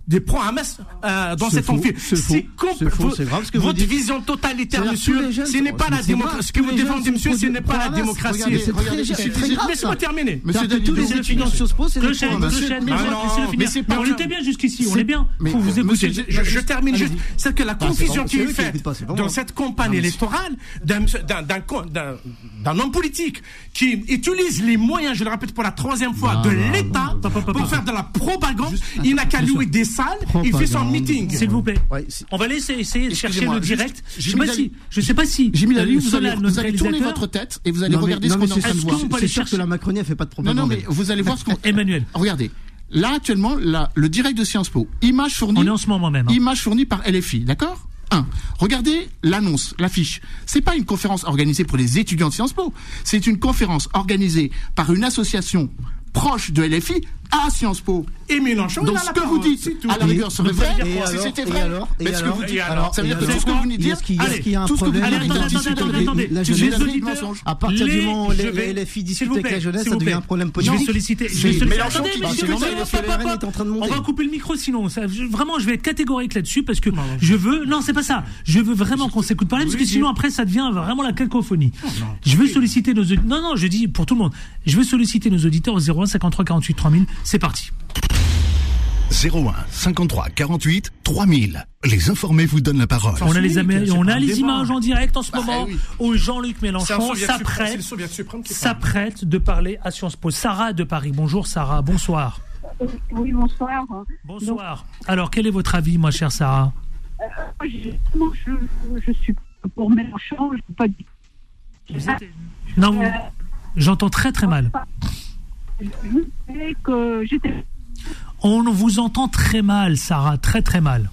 des pro-Hamas euh, dans
C'est
cet
faux,
amphi.
c'est
C'est
faux,
compl-
c'est faux,
vo-
c'est grave ce que vous
Votre
dites.
vision totalitaire,
C'est-à-dire
monsieur,
tous les jeunes
ce n'est
sont-
pas la
c'est
démocratie.
grave,
Ce que
tous
vous
les jeunes
défendez,
sont
monsieur, ce
pro-
n'est pas la
pro-Hamas.
démocratie.
Regardez, c'est très-
Regardez,
c'est
c'est
très
très-
grave,
Laissez-moi
ça.
terminer.
Monsieur
C'est-à-dire que tous
Dalidou,
les étudiants de Sciences Po, c'est des
Clochette,
pro-Hamas.
Clochette,
Mais
mais
non,
laissez-le
mais
finir.
c'est
Mais
pas
on
que-
était bien jusqu'ici, on
c'est-
est bien.
mais-
Faut vous
monsieur,
écouter.
Je, je- je termine juste.
Allez-y.
C'est que la
Ah, c'est
confusion
pas-
qui
c'est
est
eux qui
faite
écoutent pas, c'est pas
dans
moi.
cette campagne
Non, mais
électorale d'un, d'un, d'un, d'un, d'un homme politique qui utilise les moyens, je le répète pour la troisième fois,
Non,
de
non,
l'État
non. Pas, pas, pas,
pour
pas.
faire de la propagande.
Juste-
Il n'a qu'à
Bien
louer
sûr.
des salles, il fait son
Propagande.
meeting.
S'il vous plaît.
Ouais, c'est-
On va laisser essayer de chercher
Excusez-moi,
le direct.
juste,
Je sais
Jimmy
pas si,
Dali-
je sais pas si.
Jimmy
euh,
Dali, vous allez,
Solal, notre
vous allez tourner
réalisateur-
votre tête et vous allez
Non, mais-
regarder
non,
ce
mais
qu'on est en
c'est
train de
sûr-
voir.
qu'on peut
C'est
aller
sûr que
chercher
la Macronie, elle fait pas de
Non,
propagande.
non, mais vous allez voir ce qu'on.
Emmanuel.
Regardez. Là, actuellement, la- le direct de Sciences Po, image fournie.
On est en ce moment même. hein.
Image fournie par L F I, d'accord? Un. Regardez l'annonce, l'affiche. C'est pas une conférence organisée pour les étudiants de Sciences Po. C'est une conférence organisée par une association proche de L F I à Sciences Po.
Et Mélenchon,
Donc
il a
ce
la
que vous
parole,
dites,
c'est tout.
à la
Et-
rigueur, serait vrai.
Et
Si
alors,
c'était
et
vrai.
alors,
Mais
et
ce que
alors,
vous dites,
et alors,
ça veut
et
dire que
alors,
tout ce que vous venez de dire,
est-ce qu'il y a-
allez,
est-ce qu'il y a un
tout ce que vous
problème
venez
Allez,
de
attendez,
dire,
attendez,
c'est
attendez, attendez.
La
Les
jeunesse,
auditeurs-
mensonge.
À partir
Les-
du moment où
je
les
vais-
les L F I
s'il
discutent
vous
avec
plaît,
la jeunesse,
s'il
ça
vous
devient
plaît.
un problème
Je vais
politique.
solliciter. Je
C'est-
vais solliciter.
Mélenchon
Attendez,
qui
messieurs,
dit que non,
messieurs,
parce que
hop,
le R N
hop,
est en train de
hop.
monter.
On va couper le micro sinon. Ça, je- vraiment, je vais être catégorique là-dessus parce que je veux. Non, c'est pas ça. Je veux vraiment qu'on s'écoute parler parce que sinon après ça devient vraiment la cacophonie. Je veux solliciter nos auditeurs. Non, non, je dis pour tout le monde. Je veux solliciter nos auditeurs au zéro un cinquante-trois quarante-huit trois mille. C'est parti.
zéro un cinquante-trois quarante-huit trois mille. Les informés vous donnent la parole.
On a les, amé-
c'est
on
pas
a
un
les
débat.
images en direct en ce
Bah,
moment
oui.
où Jean-Luc
C'est un
Mélenchon
Soviet suprême, c'est
s'apprête
le Soviet suprême qui parle.
s'apprête de parler à Sciences Po. Sarah de Paris. Bonjour Sarah, bonsoir.
Oui, bonsoir.
Bonsoir. Alors, quel est votre avis, ma chère Sarah?
Donc, je, je, je suis pour Mélenchon, je ne peux pas dire.
Vous êtes- Non, vous- j'entends très très mal.
Je sais que j'étais.
On vous entend très mal, Sarah, très très mal.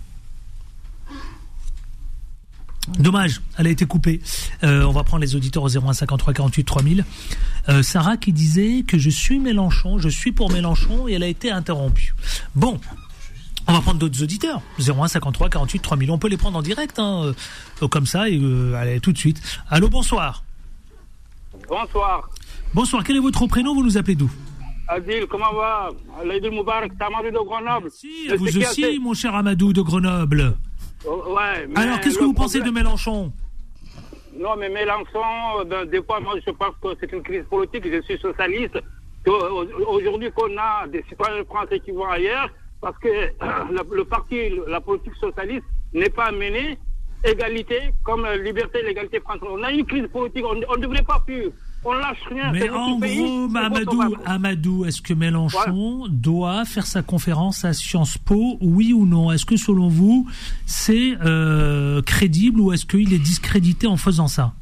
Dommage, elle a été coupée. Euh, on va prendre les auditeurs au zéro un cinquante-trois quarante-huit trois mille. Euh, Sarah qui disait que je suis Mélenchon, je suis pour Mélenchon et elle a été interrompue. Bon, on va prendre d'autres auditeurs. zéro un cinquante-trois quarante-huit trois mille. On peut les prendre en direct, hein, euh, comme ça, et euh, allez, tout de suite. Allô, bonsoir.
Bonsoir.
Bonsoir, quel est votre prénom? Vous nous appelez d'où?
Adil, comment va? L'Aïd Moubarak, c'est Amadou de Grenoble.
Si, vous aussi, mon cher Amadou de Grenoble.
Oh, ouais, mais
Alors, qu'est-ce que
le
vous pensez de
problème-
Mélenchon?
Non, mais Mélenchon, ben, des fois, moi, je pense que c'est une crise politique. Je suis socialiste. Que, au- Aujourd'hui, qu'on a des citoyens français qui vont ailleurs, parce que le, le parti, la politique socialiste n'est pas menée égalité comme liberté et l'égalité française. On a une crise politique. On ne devrait pas plus. On lâche rien.
Mais
c'est notre
en
pays,
gros,
c'est
Amadou,
votre vacances.
Amadou, est-ce que Mélenchon doit faire sa conférence à Sciences Po, oui ou non? Est-ce que selon vous, c'est euh, crédible ou est-ce qu'il est discrédité en faisant ça?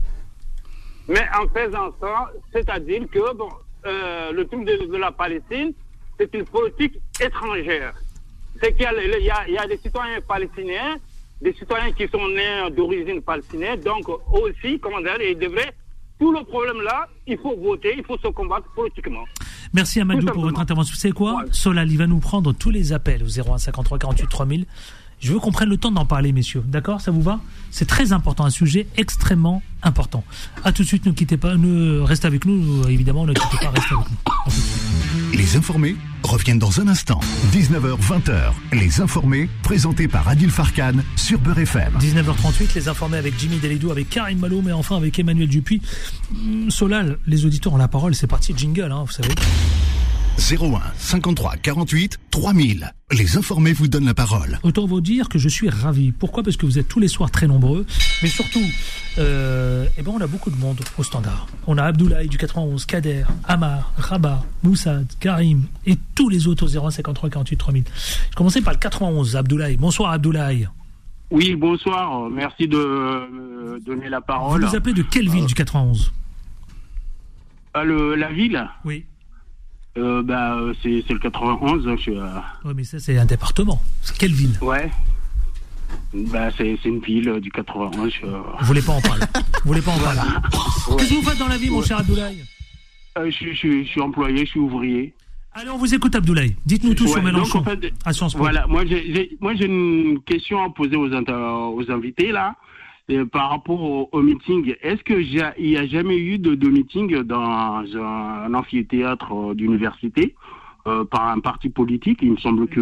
Mais en faisant ça, c'est-à-dire que bon, euh, le truc de, de la Palestine, c'est une politique étrangère. C'est qu'il y a, il y a, il y a des citoyens palestiniens, des citoyens qui sont nés d'origine palestinienne, donc aussi, comment dire, ils devraient, tout le problème là, il faut voter, il faut se combattre politiquement.
Merci Amadou
Tout
pour votre
simplement.
intervention. Vous savez quoi? Solal, il va nous prendre tous les appels au zéro un cinquante-trois quarante-huit trois mille. Je veux qu'on prenne le temps d'en parler, messieurs. D'accord? Ça vous va? C'est très important, un sujet extrêmement important. À tout de suite, ne quittez pas, ne restez avec nous, évidemment, ne quittez pas, restez avec nous.
Les informés reviennent dans un instant. dix-neuf heures vingt. Les informés, présentés par Adil Farkan sur Beurre F M.
dix-neuf heures trente-huit, les informés avec Jimmy Delidou, avec Karim Malo, mais enfin avec Emmanuel Dupuis. Hum, Solal, les auditeurs ont la parole, c'est parti, jingle, hein, vous savez.
zéro un cinquante-trois quarante-huit trois mille. Les informés vous donnent la parole.
Autant vous dire que je suis ravi. Pourquoi? Parce que vous êtes tous les soirs très nombreux, mais surtout, euh, eh ben on a beaucoup de monde au standard. On a Abdoulaye du quatre-vingt-onze, Kader, Amar, Rabat, Moussad, Karim et tous les autres au zéro un cinquante-trois quarante-huit trois mille. Je commençais par le quatre-vingt-onze, Abdoulaye. Bonsoir Abdoulaye.
Oui, bonsoir, merci de me donner la
Vous
parole.
nous appelez de quelle ville du quatre-vingt-onze?
Ah, le, la ville
Oui.
euh, bah, euh, c'est, c'est le quatre-vingt-onze. Je suis, euh,
Oui, mais ça c'est un département. C'est quelle ville?
ouais. Bah, c'est, c'est une ville euh, du quatre-vingt-onze. Je, euh,
Vous voulez pas en parler? Vous voulez pas en parler?
Ouais.
Qu'est-ce que vous faites dans la vie, mon cher Abdoulaye?
euh, je, suis- je, suis- je suis employé, je suis ouvrier.
Allez, on vous écoute, Abdoulaye. Dites-nous tout
Ouais,
sur Mélenchon.
donc, en fait,
à Sciences Po.
Voilà, moi j'ai, j'ai- moi j'ai une question à poser aux, inter- aux invités là, euh, par rapport au, au meeting. Est-ce que j'ai, il n'y a jamais eu de, de meeting dans un, un amphithéâtre euh, d'université euh, par un parti politique? Il me semble que oui.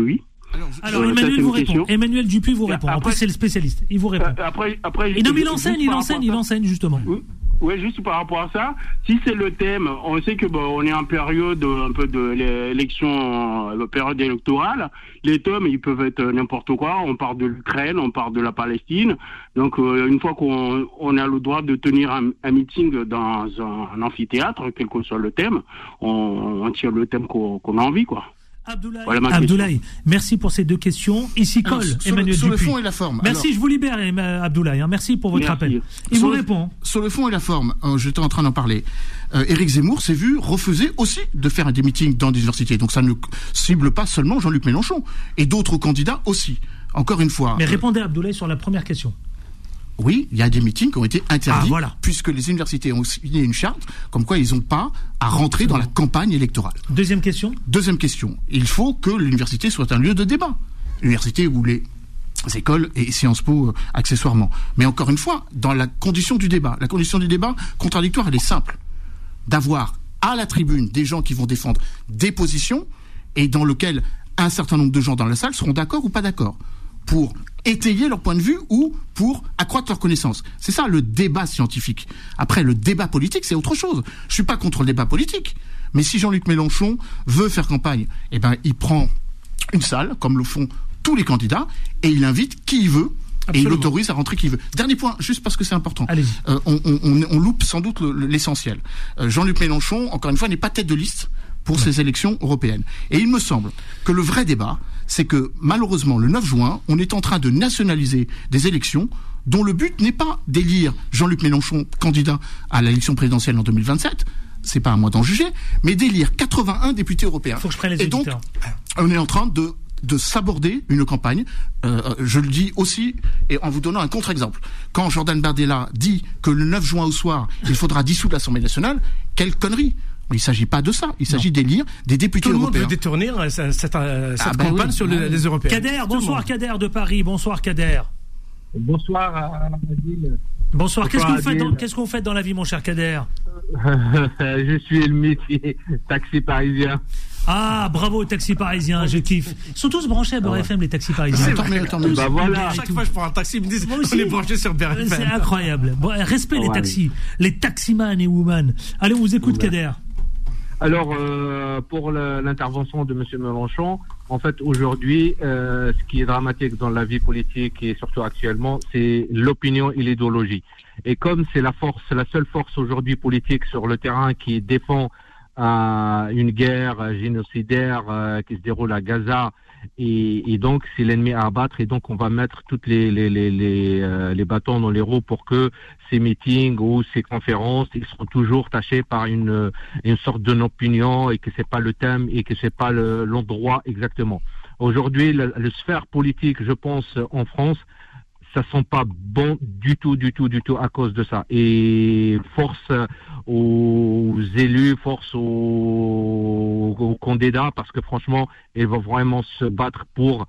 Alors,
Euh,
Emmanuel
ça, c'est
vous
une
répond.
question.
Emmanuel Dupuis vous répond.
Après-
En plus, c'est le spécialiste. Il vous répond.
Euh, Après, après,
Et non, mais il
juste
enseigne,
par
il
rapport
enseigne,
à
il
ça-
enseigne justement.
Oui, ouais, juste par rapport à ça, si c'est le thème, on sait que bon, on est en période euh, un peu de l'élection, euh, période électorale. Les thèmes, ils peuvent être n'importe quoi. On parle de l'Ukraine, on parle de la Palestine. Donc, euh, une fois qu'on on a le droit de tenir un, un meeting dans un, un amphithéâtre, quel que soit le thème, on, on tire le thème qu'on qu'on a envie, quoi.
Abdoulaye,
Voilà ma
Abdoulaye, merci pour ces deux questions. Ici
Alors,
colle
sur,
Emmanuel
le, sur le
Dupuis.
fond et la forme.
Merci,
Alors,
je vous libère, Emma- Abdoulaye. hein. Merci pour votre
Merci.
appel. Il
sur
vous
le-
répond.
Sur le fond et la forme, euh, j'étais en train d'en parler. Euh, Éric Zemmour s'est vu refuser aussi de faire des meetings dans des universités. Donc ça ne cible pas seulement Jean-Luc Mélenchon. Et d'autres candidats aussi. Encore une fois.
Mais
euh,
répondez, Abdoulaye, sur la première question.
Oui, il y a des meetings qui ont été interdits,
Ah, voilà.
puisque les universités ont signé une charte comme quoi ils n'ont pas à rentrer dans la campagne électorale.
Deuxième question.
Deuxième question, il faut que l'université soit un lieu de débat. L'université où les écoles et Sciences Po euh, accessoirement. Mais encore une fois, dans la condition du débat. La condition du débat contradictoire, elle est simple. D'avoir à la tribune des gens qui vont défendre des positions et dans lequel un certain nombre de gens dans la salle seront d'accord ou pas d'accord pour étayer leur point de vue ou pour accroître leur connaissance. C'est ça le débat scientifique. Après, le débat politique, c'est autre chose. Je suis pas contre le débat politique, mais si Jean-Luc Mélenchon veut faire campagne, eh ben, il prend une salle, comme le font tous les candidats, et il invite qui il veut. Et il
Absolument.
autorise à rentrer qui il veut. Dernier point, juste parce que c'est important.
Allez-y.
Euh, on, on, on, on loupe sans doute le- le- l'essentiel. Euh, Jean-Luc Mélenchon, encore une fois, n'est pas tête de liste pour ces élections européennes. Et il me semble que le vrai débat, c'est que malheureusement, le neuf juin, on est en train de nationaliser des élections dont le but n'est pas d'élire Jean-Luc Mélenchon candidat à l'élection présidentielle en deux mille vingt-sept, c'est pas à moi d'en juger, mais d'élire quatre-vingt-un députés européens.
Faut que je prenne les
Et donc,
auditeurs.
on est en train de de s'aborder une campagne, euh, je le dis aussi, et en vous donnant un contre-exemple. Quand Jordan Bardella dit que le neuf juin au soir, il faudra dissoudre l'Assemblée nationale, quelle connerie! Il ne s'agit pas de ça, il s'agit d'élire des députés
Tout le monde
européens.
veut détourner euh, cette, cette, euh, cette
Ah, bah
campagne
oui.
sur le-
Ouais.
les Européens.
Kader,
Tout le
bonsoir
monde.
Kader de Paris. Bonsoir Kader.
Bonsoir à Adil.
Bonsoir. Qu'est-ce que vous
Bonsoir,
faites dans,
Adil.
qu'est-ce que vous faites dans la vie, mon cher Kader?
Je suis le métier taxi parisien.
Ah, bravo, taxi parisien, je kiffe. Ils sont tous branchés à Beurre F M, les taxis parisiens.
C'est vrai.
Tous
Bah voilà.
et
Chaque
tout.
fois que je prends un taxi, ils me disent
Moi
on
aussi.
est branché sur B R F M.
C'est incroyable. Bon, respect les
Ouais.
taxis, les taximans et woman. Allez, on vous écoute,
Ouais.
Kader.
Alors, euh, pour le- l'intervention de M. Mélenchon, en fait, aujourd'hui, euh, ce qui est dramatique dans la vie politique et surtout actuellement, c'est l'opinion et l'idéologie. Et comme c'est la force, la seule force aujourd'hui politique sur le terrain qui défend euh, une guerre euh, génocidaire euh, qui se déroule à Gaza, et, et donc c'est l'ennemi à abattre, et donc on va mettre toutes les les les les, euh, les bâtons dans les roues pour que ces meetings ou ces conférences, ils seront toujours tachés par une une sorte de non-opinion et que c'est pas le thème et que c'est pas le- l'endroit exactement. Aujourd'hui, le, le sphère politique, je pense, en France, ça sent pas bon du tout, du tout, du tout à cause de ça. Et force aux élus, force aux, aux candidats, parce que franchement, ils vont vraiment se battre pour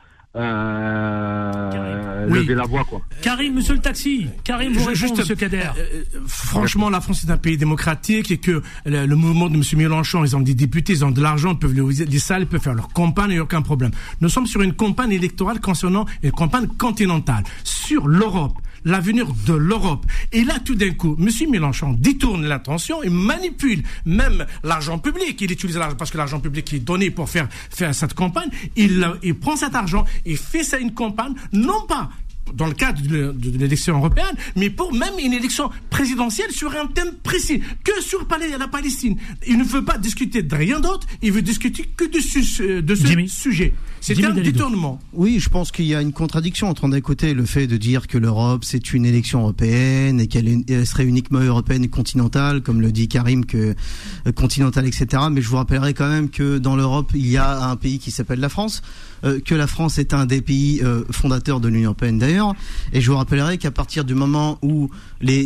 euh,
Oui.
lever la voix, quoi.
Karim, monsieur le taxi. Karim, vous
Je-
répond,
juste,
monsieur Kader.
euh, euh, franchement, la France est un pays démocratique et que le, le mouvement de M. Mélenchon, ils ont des députés, ils ont de l'argent, ils peuvent les, les salles, ils peuvent faire leur campagne, il n'y a aucun problème. Nous sommes sur une campagne électorale concernant une campagne continentale sur l'Europe, l'avenir de l'Europe. Et là, tout d'un coup, M. Mélenchon détourne l'attention et manipule même l'argent public. Il utilise l'argent parce que l'argent public qui est donné pour faire, faire cette campagne. Il, il prend cet argent et fait ça une campagne, non pas dans le cadre de, de, de l'élection européenne, mais pour même une élection présidentielle sur un thème précis, que sur la Palestine. Il ne veut pas discuter de rien d'autre, il veut discuter que de ce, de ce
Jimmy.
sujet. C'est
Jimmy
un
Dalidou.
détournement.
Oui, je pense qu'il y a une contradiction entre d'un côté le fait de dire que l'Europe c'est une élection européenne et qu'elle est- elle serait uniquement européenne et continentale, comme le dit Karim, que euh, continentale, et cetera. Mais je vous rappellerai quand même que dans l'Europe il y a un pays qui s'appelle la France, euh, que la France est un des pays euh, fondateurs de l'Union européenne d'ailleurs. Et je vous rappellerai qu'à partir du moment où les directives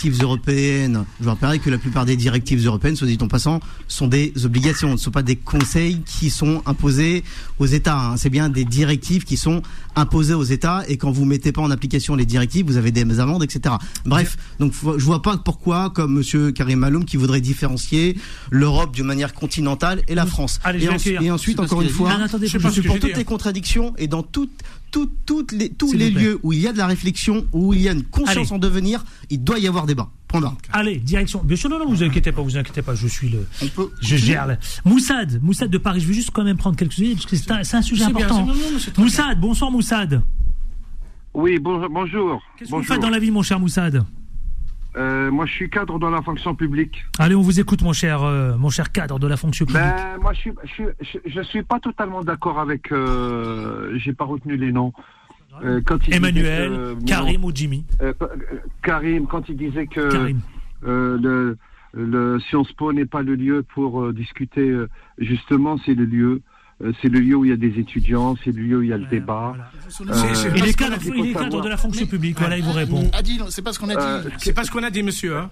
directives européennes, je vous rappellerai que la plupart des directives européennes, soit dit en passant, sont des obligations, ne sont pas des conseils qui sont imposés aux États. Hein. C'est bien des directives qui sont imposées aux États, et quand vous mettez pas en application les directives, vous avez des amendes, et cetera. Bref, donc je vois pas pourquoi, comme Monsieur Karim Maloum, qui voudrait différencier l'Europe d'une manière continentale et la France.
Allez,
et, en, et ensuite, encore une fois,
non, attendez,
je,
je
suis pour toutes
dire.
les contradictions et dans toutes, toutes, toutes les, tous les lieux où il y a de la réflexion, où il y a une conscience
Allez.
en devenir, il doit y avoir débat. Point barre.
Allez, direction. Bien sûr, non, non, vous inquiétez pas, vous inquiétez pas, je suis le.
On peut
je gère. Le... Moussad, Moussad de Paris, je vais juste quand même prendre quelques minutes parce que c'est un, c'est un sujet
C'est bien,
important.
c'est bon, non, c'est très
Moussad,
bien.
bonsoir Moussad.
Oui, bon, bonjour.
Qu'est-ce que vous faites dans la vie, mon cher Moussad?
euh, Moi, je suis cadre dans la fonction publique.
Allez, on vous écoute, mon cher, euh, mon cher cadre de la fonction publique.
Ben, moi, je suis, je, suis, je, je suis pas totalement d'accord avec. Euh, j'ai pas retenu les noms. Euh, quand il
Emmanuel,
disait que,
Karim
non,
ou Jimmy
euh, Karim, quand il disait que
Karim.
Euh, le, le Sciences Po n'est pas le lieu pour euh, discuter. Euh, justement, c'est le lieu. Euh, c'est le lieu où il y a des étudiants, c'est le lieu où il y a le débat.
Euh, il est cadre, il est cadre de la fonction publique, voilà, il vous répond.
Adil, c'est pas ce qu'on a dit.
Euh,
C'est pas ce qu'on a dit, monsieur. Hein.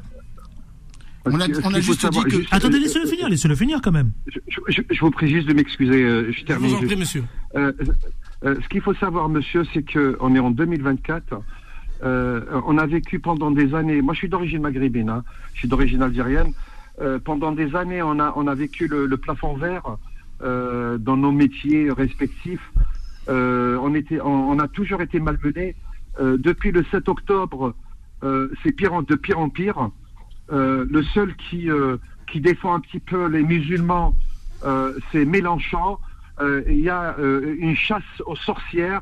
On a, on a juste dit que.
Juste,
Attendez,
euh,
laissez-le finir, laissez-le finir quand même.
Je, je, je vous prie juste de m'excuser. Euh, je
Je
termine.
vous en
juste.
prie, monsieur.
Euh, euh, ce qu'il faut savoir, monsieur, c'est que on est en deux mille vingt-quatre. Euh, on a vécu pendant des années. Moi, je suis d'origine maghrébine. Hein, je suis d'origine algérienne. Euh, pendant des années, on a on a vécu le, le plafond vert euh, dans nos métiers respectifs. Euh, on était, on, on a toujours été malmenés. Euh, depuis le sept octobre, euh, c'est pire en, de pire en pire. Euh, le seul qui euh, qui défend un petit peu les musulmans, euh, c'est Mélenchon. Euh, Il y a euh, une chasse aux sorcières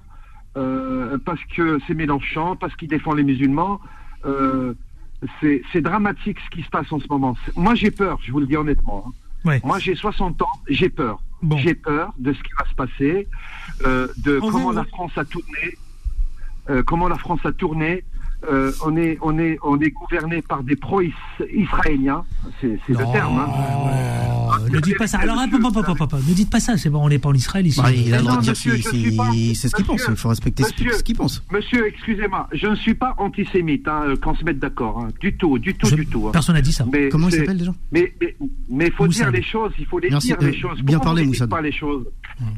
euh, parce que c'est Mélenchon, parce qu'il défend les musulmans. Euh, c'est, c'est dramatique ce qui se passe en ce moment. C'est, moi j'ai peur, je vous le dis honnêtement. Hein.
Ouais.
Moi j'ai soixante ans, j'ai peur.
Bon.
J'ai peur de ce qui va se passer, euh, de
On
comment
vous...
la France a tourné, euh, comment la France a tourné. Euh, on est, on est, on est gouverné par des pro-israéliens. C'est, c'est le terme. Hein.
Oh, ne dites pas ça. Alors, hop, hop, hop, hop, hop. Ne dites pas ça. C'est bon, on n'est pas en Israël ici.
Bah, il a le droit de dire
monsieur,
si,
je
si,
suis pas-
c'est ce qu'il pense.
monsieur,
Il faut respecter ce qu'il-
monsieur,
ce qu'il pense.
Monsieur, excusez-moi, je ne suis pas antisémite, hein, qu'on se mette d'accord, hein, du tout, du tout,
Je-
du tout. Hein.
Personne n'a dit ça.
Mais
Comment il
c'est-
s'appelle déjà
Mais mais mais il faut
Moussad.
dire les choses, il faut les
Merci,
dire
euh,
les choses.
bien
Pourquoi
parlé,
vous ne dites
Moussad.
pas les choses.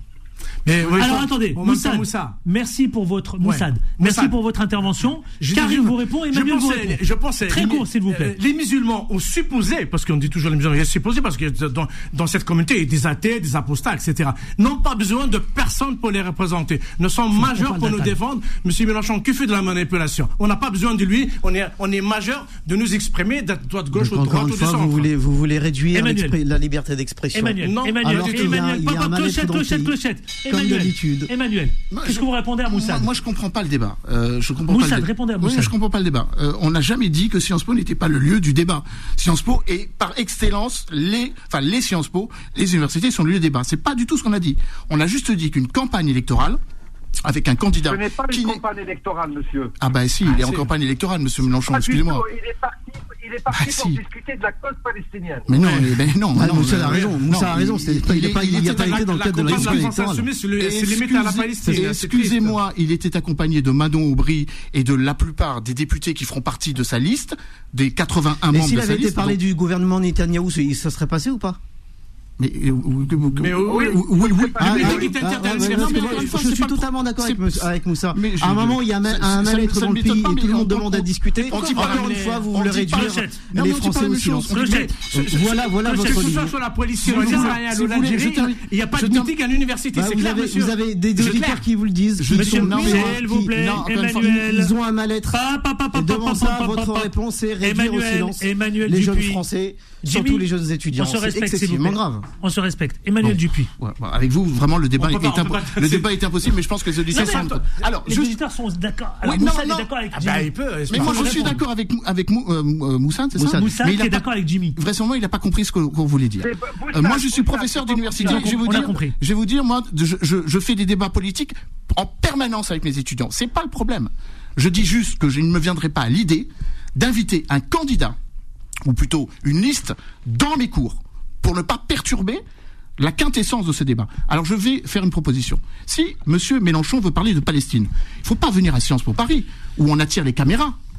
Mais, oui,
Alors
faut-
attendez,
en même temps,
Moussad,
Moussa.
merci pour votre Moussad, merci
Moussad.
pour votre intervention.
Je-
Karim
je-
vous répond,
je
Emmanuel vous
pensais-
répond.
Je pensais,
Très
les-
court, s'il vous plaît.
euh, Les musulmans ont supposé, parce qu'on dit toujours les musulmans, ils ont supposé, parce que dans, dans cette communauté, il y a des athées, des apostats, et cetera. N'ont pas besoin de personne pour les représenter. Ne sont
Faut
majeurs
qu'on
pour nous
parle
défendre. Monsieur Mélenchon, qui fait de la manipulation? On n'a pas besoin de lui. On est, on est majeur de nous exprimer d'être droite, gauche,
Donc,
ou
encore
droite,
une
ou
fois,
de
vous
centre.
voulez, vous voulez réduire
Emmanuel.
l'expré- la liberté d'expression.
Emmanuel,
Non,
Emmanuel,
alors qu'il y a-
Emmanuel,
il y a
papa,
un mal-être
clochette,
dans le
clochette,
pays.
clochette.
Comme
Emmanuel,
d'habitude.
Emmanuel,
Moi,
qu'est-ce
je-
que vous répondez à Moussad?
Moi, moi, je comprends pas le débat. Euh, je comprends
Moussad,
pas le débat.
répondez à
Oui,
Moussad.
je comprends pas le débat. Euh, on n'a jamais dit que Sciences Po n'était pas le lieu du débat. Sciences Po est par excellence les, enfin les Sciences Po, les universités sont le lieu de débat. C'est pas du tout ce qu'on a dit. On a juste dit qu'une campagne électorale avec un candidat
Ce n'est pas
qui
une
n'est-
campagne électorale, monsieur.
ah bah si, il est en
c'est-
campagne électorale, Monsieur Mélenchon.
Pas du
Excusez-moi.
tout, Il est parti, il est parti
Ah,
pour
si.
discuter de la cause palestinienne.
Mais non, mais, mais non,
Ah,
non,
Moussa
euh,
a raison,
non,
Moussa a raison, c'est- il est pas- il y a
était
pas été dans le cadre de la
campagne
campagne
France
électorale.
Insoumise, c'est le- c'est limité à la Palestine.
Excusez-
C'est triste.
Excusez-moi, il était accompagné de Manon Aubry et de la plupart des députés qui feront partie de sa liste, des quatre-vingt-un
Et
membres
s'il
de sa
avait été
liste.
parlé
donc-
du gouvernement Netanyahou, ça ça serait passé ou pas?
Mais, euh, oui,
Mais
oui,
oui,
oui, oui, oui.
Ah,
Mais
ah,
qui t'interdit
ah,
de
ouais,
dire
non,
ça,
mais
mais
moi,
encore une
je
fois,
suis
c'est pas-
totalement d'accord avec,
c'est-
Moussa- avec Moussa.
Mais je-
À un moment, il y a un,
ça-
un
ça-
mal-être
ça
dans
ne
le pays
m'étonne pas,
et
mais
tout le
on-
monde
on-
demande à
on-
discuter.
on dit pas
Encore
la-
une fois, vous
on
voulez
dit pas
réduire
la- non, mais
les
on dit
Français
pas la
au
même
silence.
chose.
Clochette.
Voilà, voilà
Que
votre
ce soit
ligne.
sur la
Si
politique
vous
en
voulez,
Israël
si
ou
vous voulez, je
l'Algérie,
termine.
il n'y a pas
Je
de
termine.
meeting à l'université,
Bah,
c'est
vous,
clair,
avez,
monsieur.
vous avez des
C'est
auditeurs
clair.
qui vous le disent.
Je
Ils
dis-
sont
non, mais-
noirs,
s'il vous
qui-
plaît,
non, encore une fois,
Emmanuel.
Ils ont un mal-être.
Pa, pa, pa, pa,
Et devant
pa,
ça,
pa, pa,
votre
pa, pa.
réponse est réduire au
Emmanuel,
silence
Emmanuel
les jeunes
Dupuis.
Français,
Jimmy,
surtout les jeunes étudiants.
on se
C'est
respecte, s'il vous
excessivement
plaît.
grave.
On se respecte. Emmanuel
Bon.
Dupuis.
Ouais, bon, avec vous, vraiment, le débat
On peut
est,
pas- on peut
impo-
pas-
le débat est impossible, mais je pense que les auditeurs
Non,
sont.
mais attends,
Alors,
les
juste.
auditeurs sont d'accord. Alors,
Oui, non,
Moussad est
non.
d'accord avec
Ah
Jimmy.
bah, il peut. c'est
Mais
pas
moi,
grave.
je suis d'accord avec Mou- avec Mou- euh, euh, Moussad, c'est ça
Moussad.
Moussad
Mais il
qui
a
est
pas-
d'accord avec Jimmy.
Vraisemblablement, il n'a pas compris ce que- qu'on voulait dire.
C'est pas- Moussad,
Euh, moi, je suis
Moussad,
professeur
c'est pas
d'université.
possible.
Je vais vous
On a
dire,
compris.
je vais vous dire, moi, je, je, je fais des débats politiques en permanence avec mes étudiants. C'est pas le problème. Je dis juste que je ne me viendrai pas à l'idée d'inviter un candidat, ou plutôt une liste, dans mes cours, pour ne pas perturber la quintessence de ce débat. Alors je vais faire une proposition. Si Monsieur Mélenchon veut parler de Palestine, il ne faut pas venir à Sciences Po Paris, où on attire les caméras.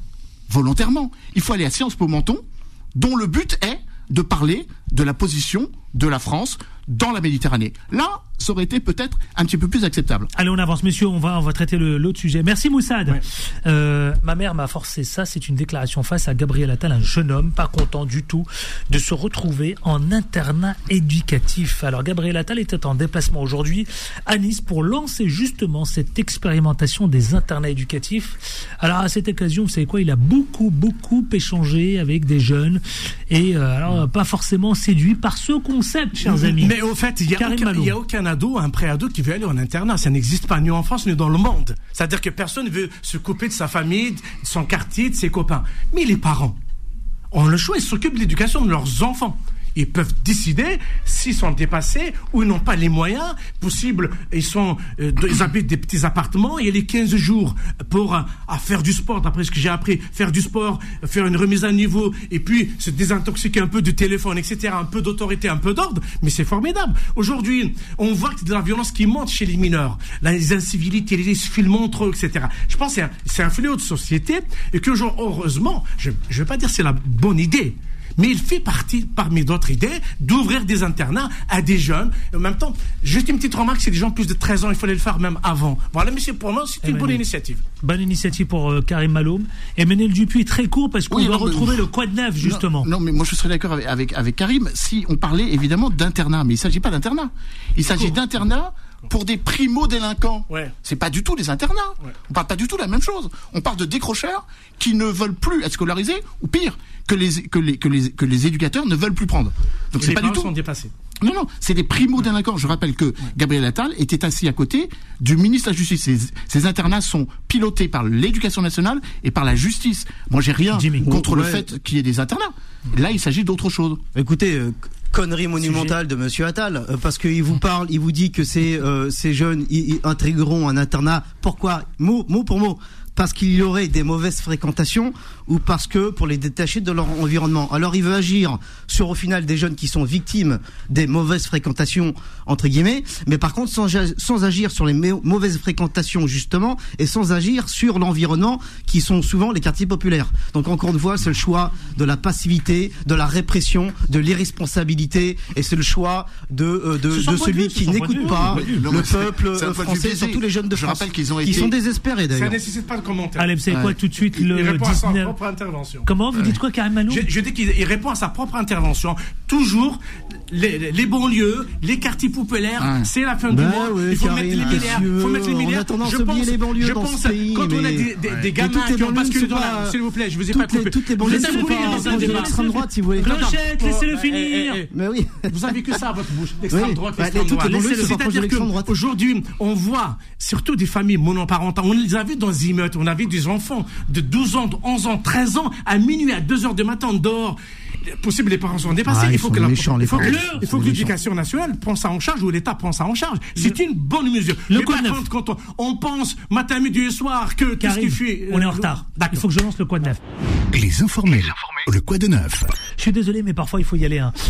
volontairement. Il faut aller à Sciences Po Menton, dont le but est de parler de la position de la France dans la Méditerranée. Là, ça aurait été peut-être un petit peu plus acceptable.
Allez, on avance, messieurs, on va, on va traiter le, l'autre sujet. Merci Moussad. Ouais. Euh, ma mère m'a forcé ça, c'est une déclaration face à Gabriel Attal, un jeune homme pas content du tout de se retrouver en internat éducatif. Alors Gabriel Attal était en déplacement aujourd'hui à Nice pour lancer justement cette expérimentation des internats éducatifs. Alors à cette occasion, vous savez quoi, il a beaucoup, beaucoup échangé avec des jeunes et euh, alors pas forcément séduit par ce concept, chers amis.
Mais au fait, il n'y a, a aucun ado, un pré-ado qui veut aller en internat. Ça n'existe pas, ni en France, ni dans le monde. C'est-à-dire que personne ne veut se couper de sa famille, de son quartier, de ses copains. Mais les parents ont le choix, ils s'occupent de l'éducation de leurs enfants. Ils peuvent décider s'ils sont dépassés ou ils n'ont pas les moyens possibles. Ils sont, euh, ils habitent des petits appartements. Il y a les quinze jours pour euh, à faire du sport, d'après ce que j'ai appris, faire du sport, faire une remise à niveau et puis se désintoxiquer un peu du téléphone, et cetera. Un peu d'autorité, un peu d'ordre. Mais c'est formidable. Aujourd'hui, on voit que de la violence qui monte chez les mineurs, les incivilités, les films entre eux, et cetera. Je pense que c'est un, c'est un fléau de société et que, heureusement, je ne vais pas dire que c'est la bonne idée. Mais il fait partie, parmi d'autres idées, d'ouvrir des internats à des jeunes. Et en même temps, juste une petite remarque, c'est des gens plus de treize ans, il fallait le faire même avant. Voilà, mais c'est pour moi, c'est une bonne initiative.
Bonne initiative pour euh, Karim Maloum. Et Ménel Dupuis, très court, parce qu'on oui, va non, retrouver mais, le Quad neuf, justement.
Non, non, mais moi je serais d'accord avec, avec, avec Karim si on parlait évidemment d'internat. Mais il ne s'agit pas d'internat. Il s'agit court. d'internat pour des primo-délinquants. Ouais. C'est pas du tout des internats. Ouais. On parle pas du tout de la même chose. On parle de décrocheurs qui ne veulent plus être scolarisés, ou pire, que les, que les, que les, que les éducateurs ne veulent plus prendre. Donc
et
c'est
les
pas du tout.
Sont dépassés.
Non, non, c'est des primo-délinquants. Je rappelle que Gabriel Attal était assis à côté du ministre de la Justice. Ces, ces internats sont pilotés par l'Éducation nationale et par la justice. Moi, j'ai rien Jimmy. contre ouais. le fait qu'il y ait des internats. Là, il s'agit d'autre chose.
Écoutez, euh, connerie monumentale de Monsieur Attal, euh, parce qu'il vous parle, il vous dit que ces, euh, ces jeunes ils, ils intégreront un internat. Pourquoi ? Mot, mot pour mot. Parce qu'il y aurait des mauvaises fréquentations ou parce que pour les détacher de leur environnement. Alors il veut agir sur au final des jeunes qui sont victimes des mauvaises fréquentations entre guillemets, mais par contre sans, sans agir sur les mauvaises fréquentations justement et sans agir sur l'environnement qui sont souvent les quartiers populaires. Donc encore une fois c'est le choix de la passivité, de la répression, de l'irresponsabilité et c'est le choix de, euh, de, de celui vue, qui n'écoute pas non, le peuple français, surtout les jeunes de France qui été... sont désespérés d'ailleurs.
Ça nécessite pas de commentaire.
Allez, vous savez ouais. quoi, tout de suite, le
il répond
dix-neuf...
à sa propre intervention.
Comment vous ouais. dites quoi, Karim Maloum ?
je, je dis qu'il il répond à sa propre intervention. Toujours, les, les banlieues, les quartiers populaires, ouais. c'est la fin bah du mois. Ouais, il faut Karim, mettre les milliards. Il faut mettre les milliards.
Je pense, les banlieues
je
dans
pense
ce pays,
quand
mais...
on a des, des, des gamins qui ont basculé dans la... S'il vous plaît, je vous ai pas coupé.
Toutes les banlieues sont pas de l'extrême droite, si vous voulez.
Clochette, laissez-le finir.
Mais oui.
Vous avez que ça à votre bouche. L'extrême droite, l'extrême droite.
C'est-à-dire
qu'aujourd'hui, on voit surtout des familles monoparentales. On les avait dans les immeubles. On avait des enfants de douze ans, de onze ans, treize ans, à minuit, à deux heures du matin, dehors. Possible, les parents sont dépassés.
Ah,
il faut que, la,
méchants,
il faut que, il faut que l'éducation nationale prenne ça en charge ou l'État prenne ça en charge. C'est une bonne mesure. Le Mais par neuf. contre, quand on, on pense matin, midi et soir que qu'est-ce qu'il fait,
on est en retard. D'accord. Il faut que je lance le Quad neuf.
Les informés. Le Quad neuf.
Je suis désolé, mais parfois il faut y aller. Hein.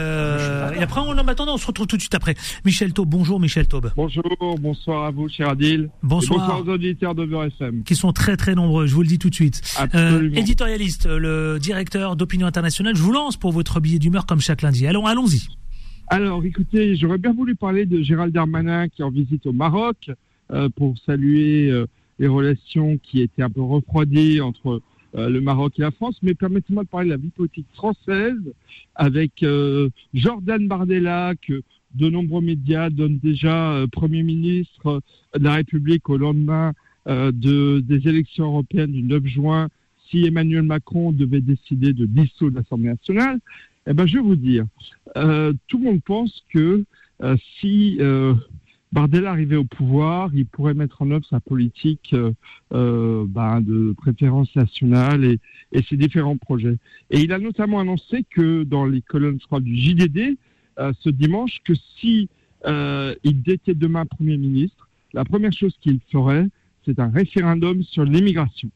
Euh, et après, on en attendant, on se retrouve tout de suite après. Michel Taube, bonjour Michel Taube.
Bonjour, bonsoir à vous, cher Adil.
Bonsoir.
Et bonsoir aux auditeurs de Beurre F M.
Qui sont très très nombreux, je vous le dis tout de suite.
Absolument.
Euh, éditorialiste, le directeur d'Opinion Internationale, je vous lance pour votre billet d'humeur comme chaque lundi. Allons, allons-y.
Alors, écoutez, j'aurais bien voulu parler de Gérald Darmanin qui est en visite au Maroc euh, pour saluer euh, les relations qui étaient un peu refroidies entre euh, le Maroc et la France. Mais permettez-moi de parler de la vie politique française avec euh, Jordan Bardella que de nombreux médias donnent déjà euh, Premier ministre de la République au lendemain euh, de, des élections européennes du neuf juin si Emmanuel Macron devait décider de dissoudre l'Assemblée nationale. Eh ben, je vais vous dire, euh, tout le monde pense que euh, si euh, Bardella arrivait au pouvoir, il pourrait mettre en œuvre sa politique euh, euh, ben, de préférence nationale et, et ses différents projets. Et il a notamment annoncé que dans les colonnes, je crois, du J D D, euh, ce dimanche, que si euh, il était demain Premier ministre, la première chose qu'il ferait, c'est un référendum sur l'immigration.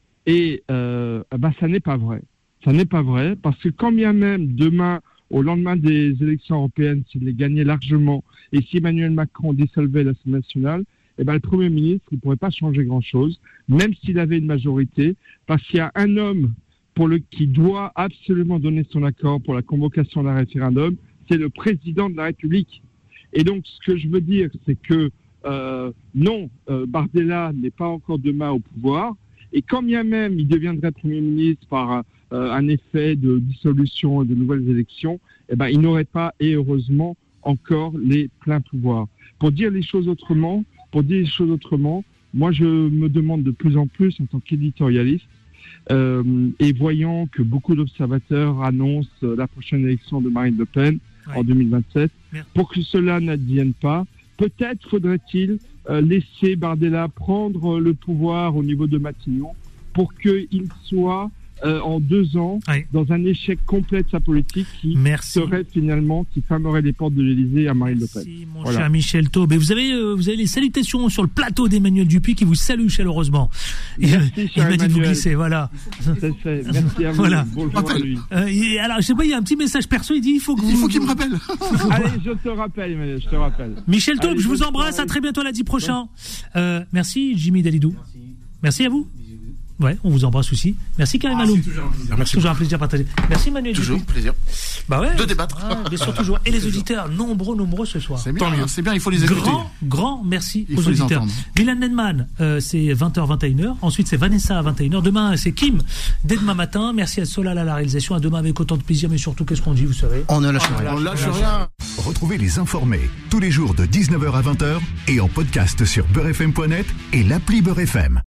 Et euh, ben, ça n'est pas vrai. Ça n'est pas vrai, parce que quand bien même demain, au lendemain des élections européennes, s'il les gagnait largement, et si Emmanuel Macron dissolvait l'Assemblée nationale, eh ben, le Premier ministre, il ne pourrait pas changer grand-chose, même s'il avait une majorité, parce qu'il y a un homme pour le, qui doit absolument donner son accord pour la convocation d'un référendum, c'est le président de la République. Et donc, ce que je veux dire, c'est que euh, non, euh, Bardella n'est pas encore demain au pouvoir, et quand bien même il deviendrait Premier ministre par euh, un effet de dissolution et de nouvelles élections, eh ben, il n'aurait pas, et heureusement, encore les pleins pouvoirs. Pour dire les choses autrement, pour dire les choses autrement, moi je me demande de plus en plus en tant qu'éditorialiste, euh, et voyant que beaucoup d'observateurs annoncent la prochaine élection de Marine Le Pen ouais. en deux mille vingt-sept, Merci. Pour que cela n'advienne pas, peut-être faudrait-il euh, laisser Bardella prendre le pouvoir au niveau de Matignon pour qu'il soit Euh, en deux ans, oui. dans un échec complet de sa politique qui Merci. serait finalement, qui fermerait les portes de l'Élysée à Marine
Merci,
Le Pen.
Merci mon
voilà.
cher Michel Taube. Et vous avez, euh, vous avez les salutations sur le plateau d'Emmanuel Dupuis qui vous salue chaleureusement.
Merci,
il, il m'a dit de vous glisser, voilà.
C'est fait. Merci à vous.
Voilà.
Bonjour à lui.
Euh, et alors, je sais pas, il y a un petit message perso, il dit il faut que vous...
Il faut qu'il me rappelle.
Allez, je te rappelle, Emmanuel, je te rappelle.
Michel Taube, je vous embrasse, à très bientôt lundi prochain. Euh, merci Jimmy Dalidou. Merci. Merci à vous. Ouais, on vous embrasse aussi. Merci Karim ah, Alou.
C'est toujours un plaisir. Merci.
Toujours un plaisir partagé. Merci Manuel.
Toujours
Dupuis.
plaisir.
Bah ouais.
De débattre.
Ah, bien sûr toujours. Et les auditeurs, nombreux, nombreux ce soir.
C'est bien, c'est bien, il faut les écouter.
Grand, grand merci
il
aux
faut
auditeurs.
Les
Milan Nenman, euh, c'est vingt heures, vingt et une heures. Ensuite, c'est Vanessa à vingt et une heures. Demain, c'est Kim, dès demain matin. Merci à Solal à la réalisation. À demain avec autant de plaisir, mais surtout, qu'est-ce qu'on dit, vous savez?
On ne lâche rien.
On lâche rien.
Retrouvez les informés tous les jours de dix-neuf heures à vingt heures et en podcast sur beurre f m point net et l'appli Beurre F M.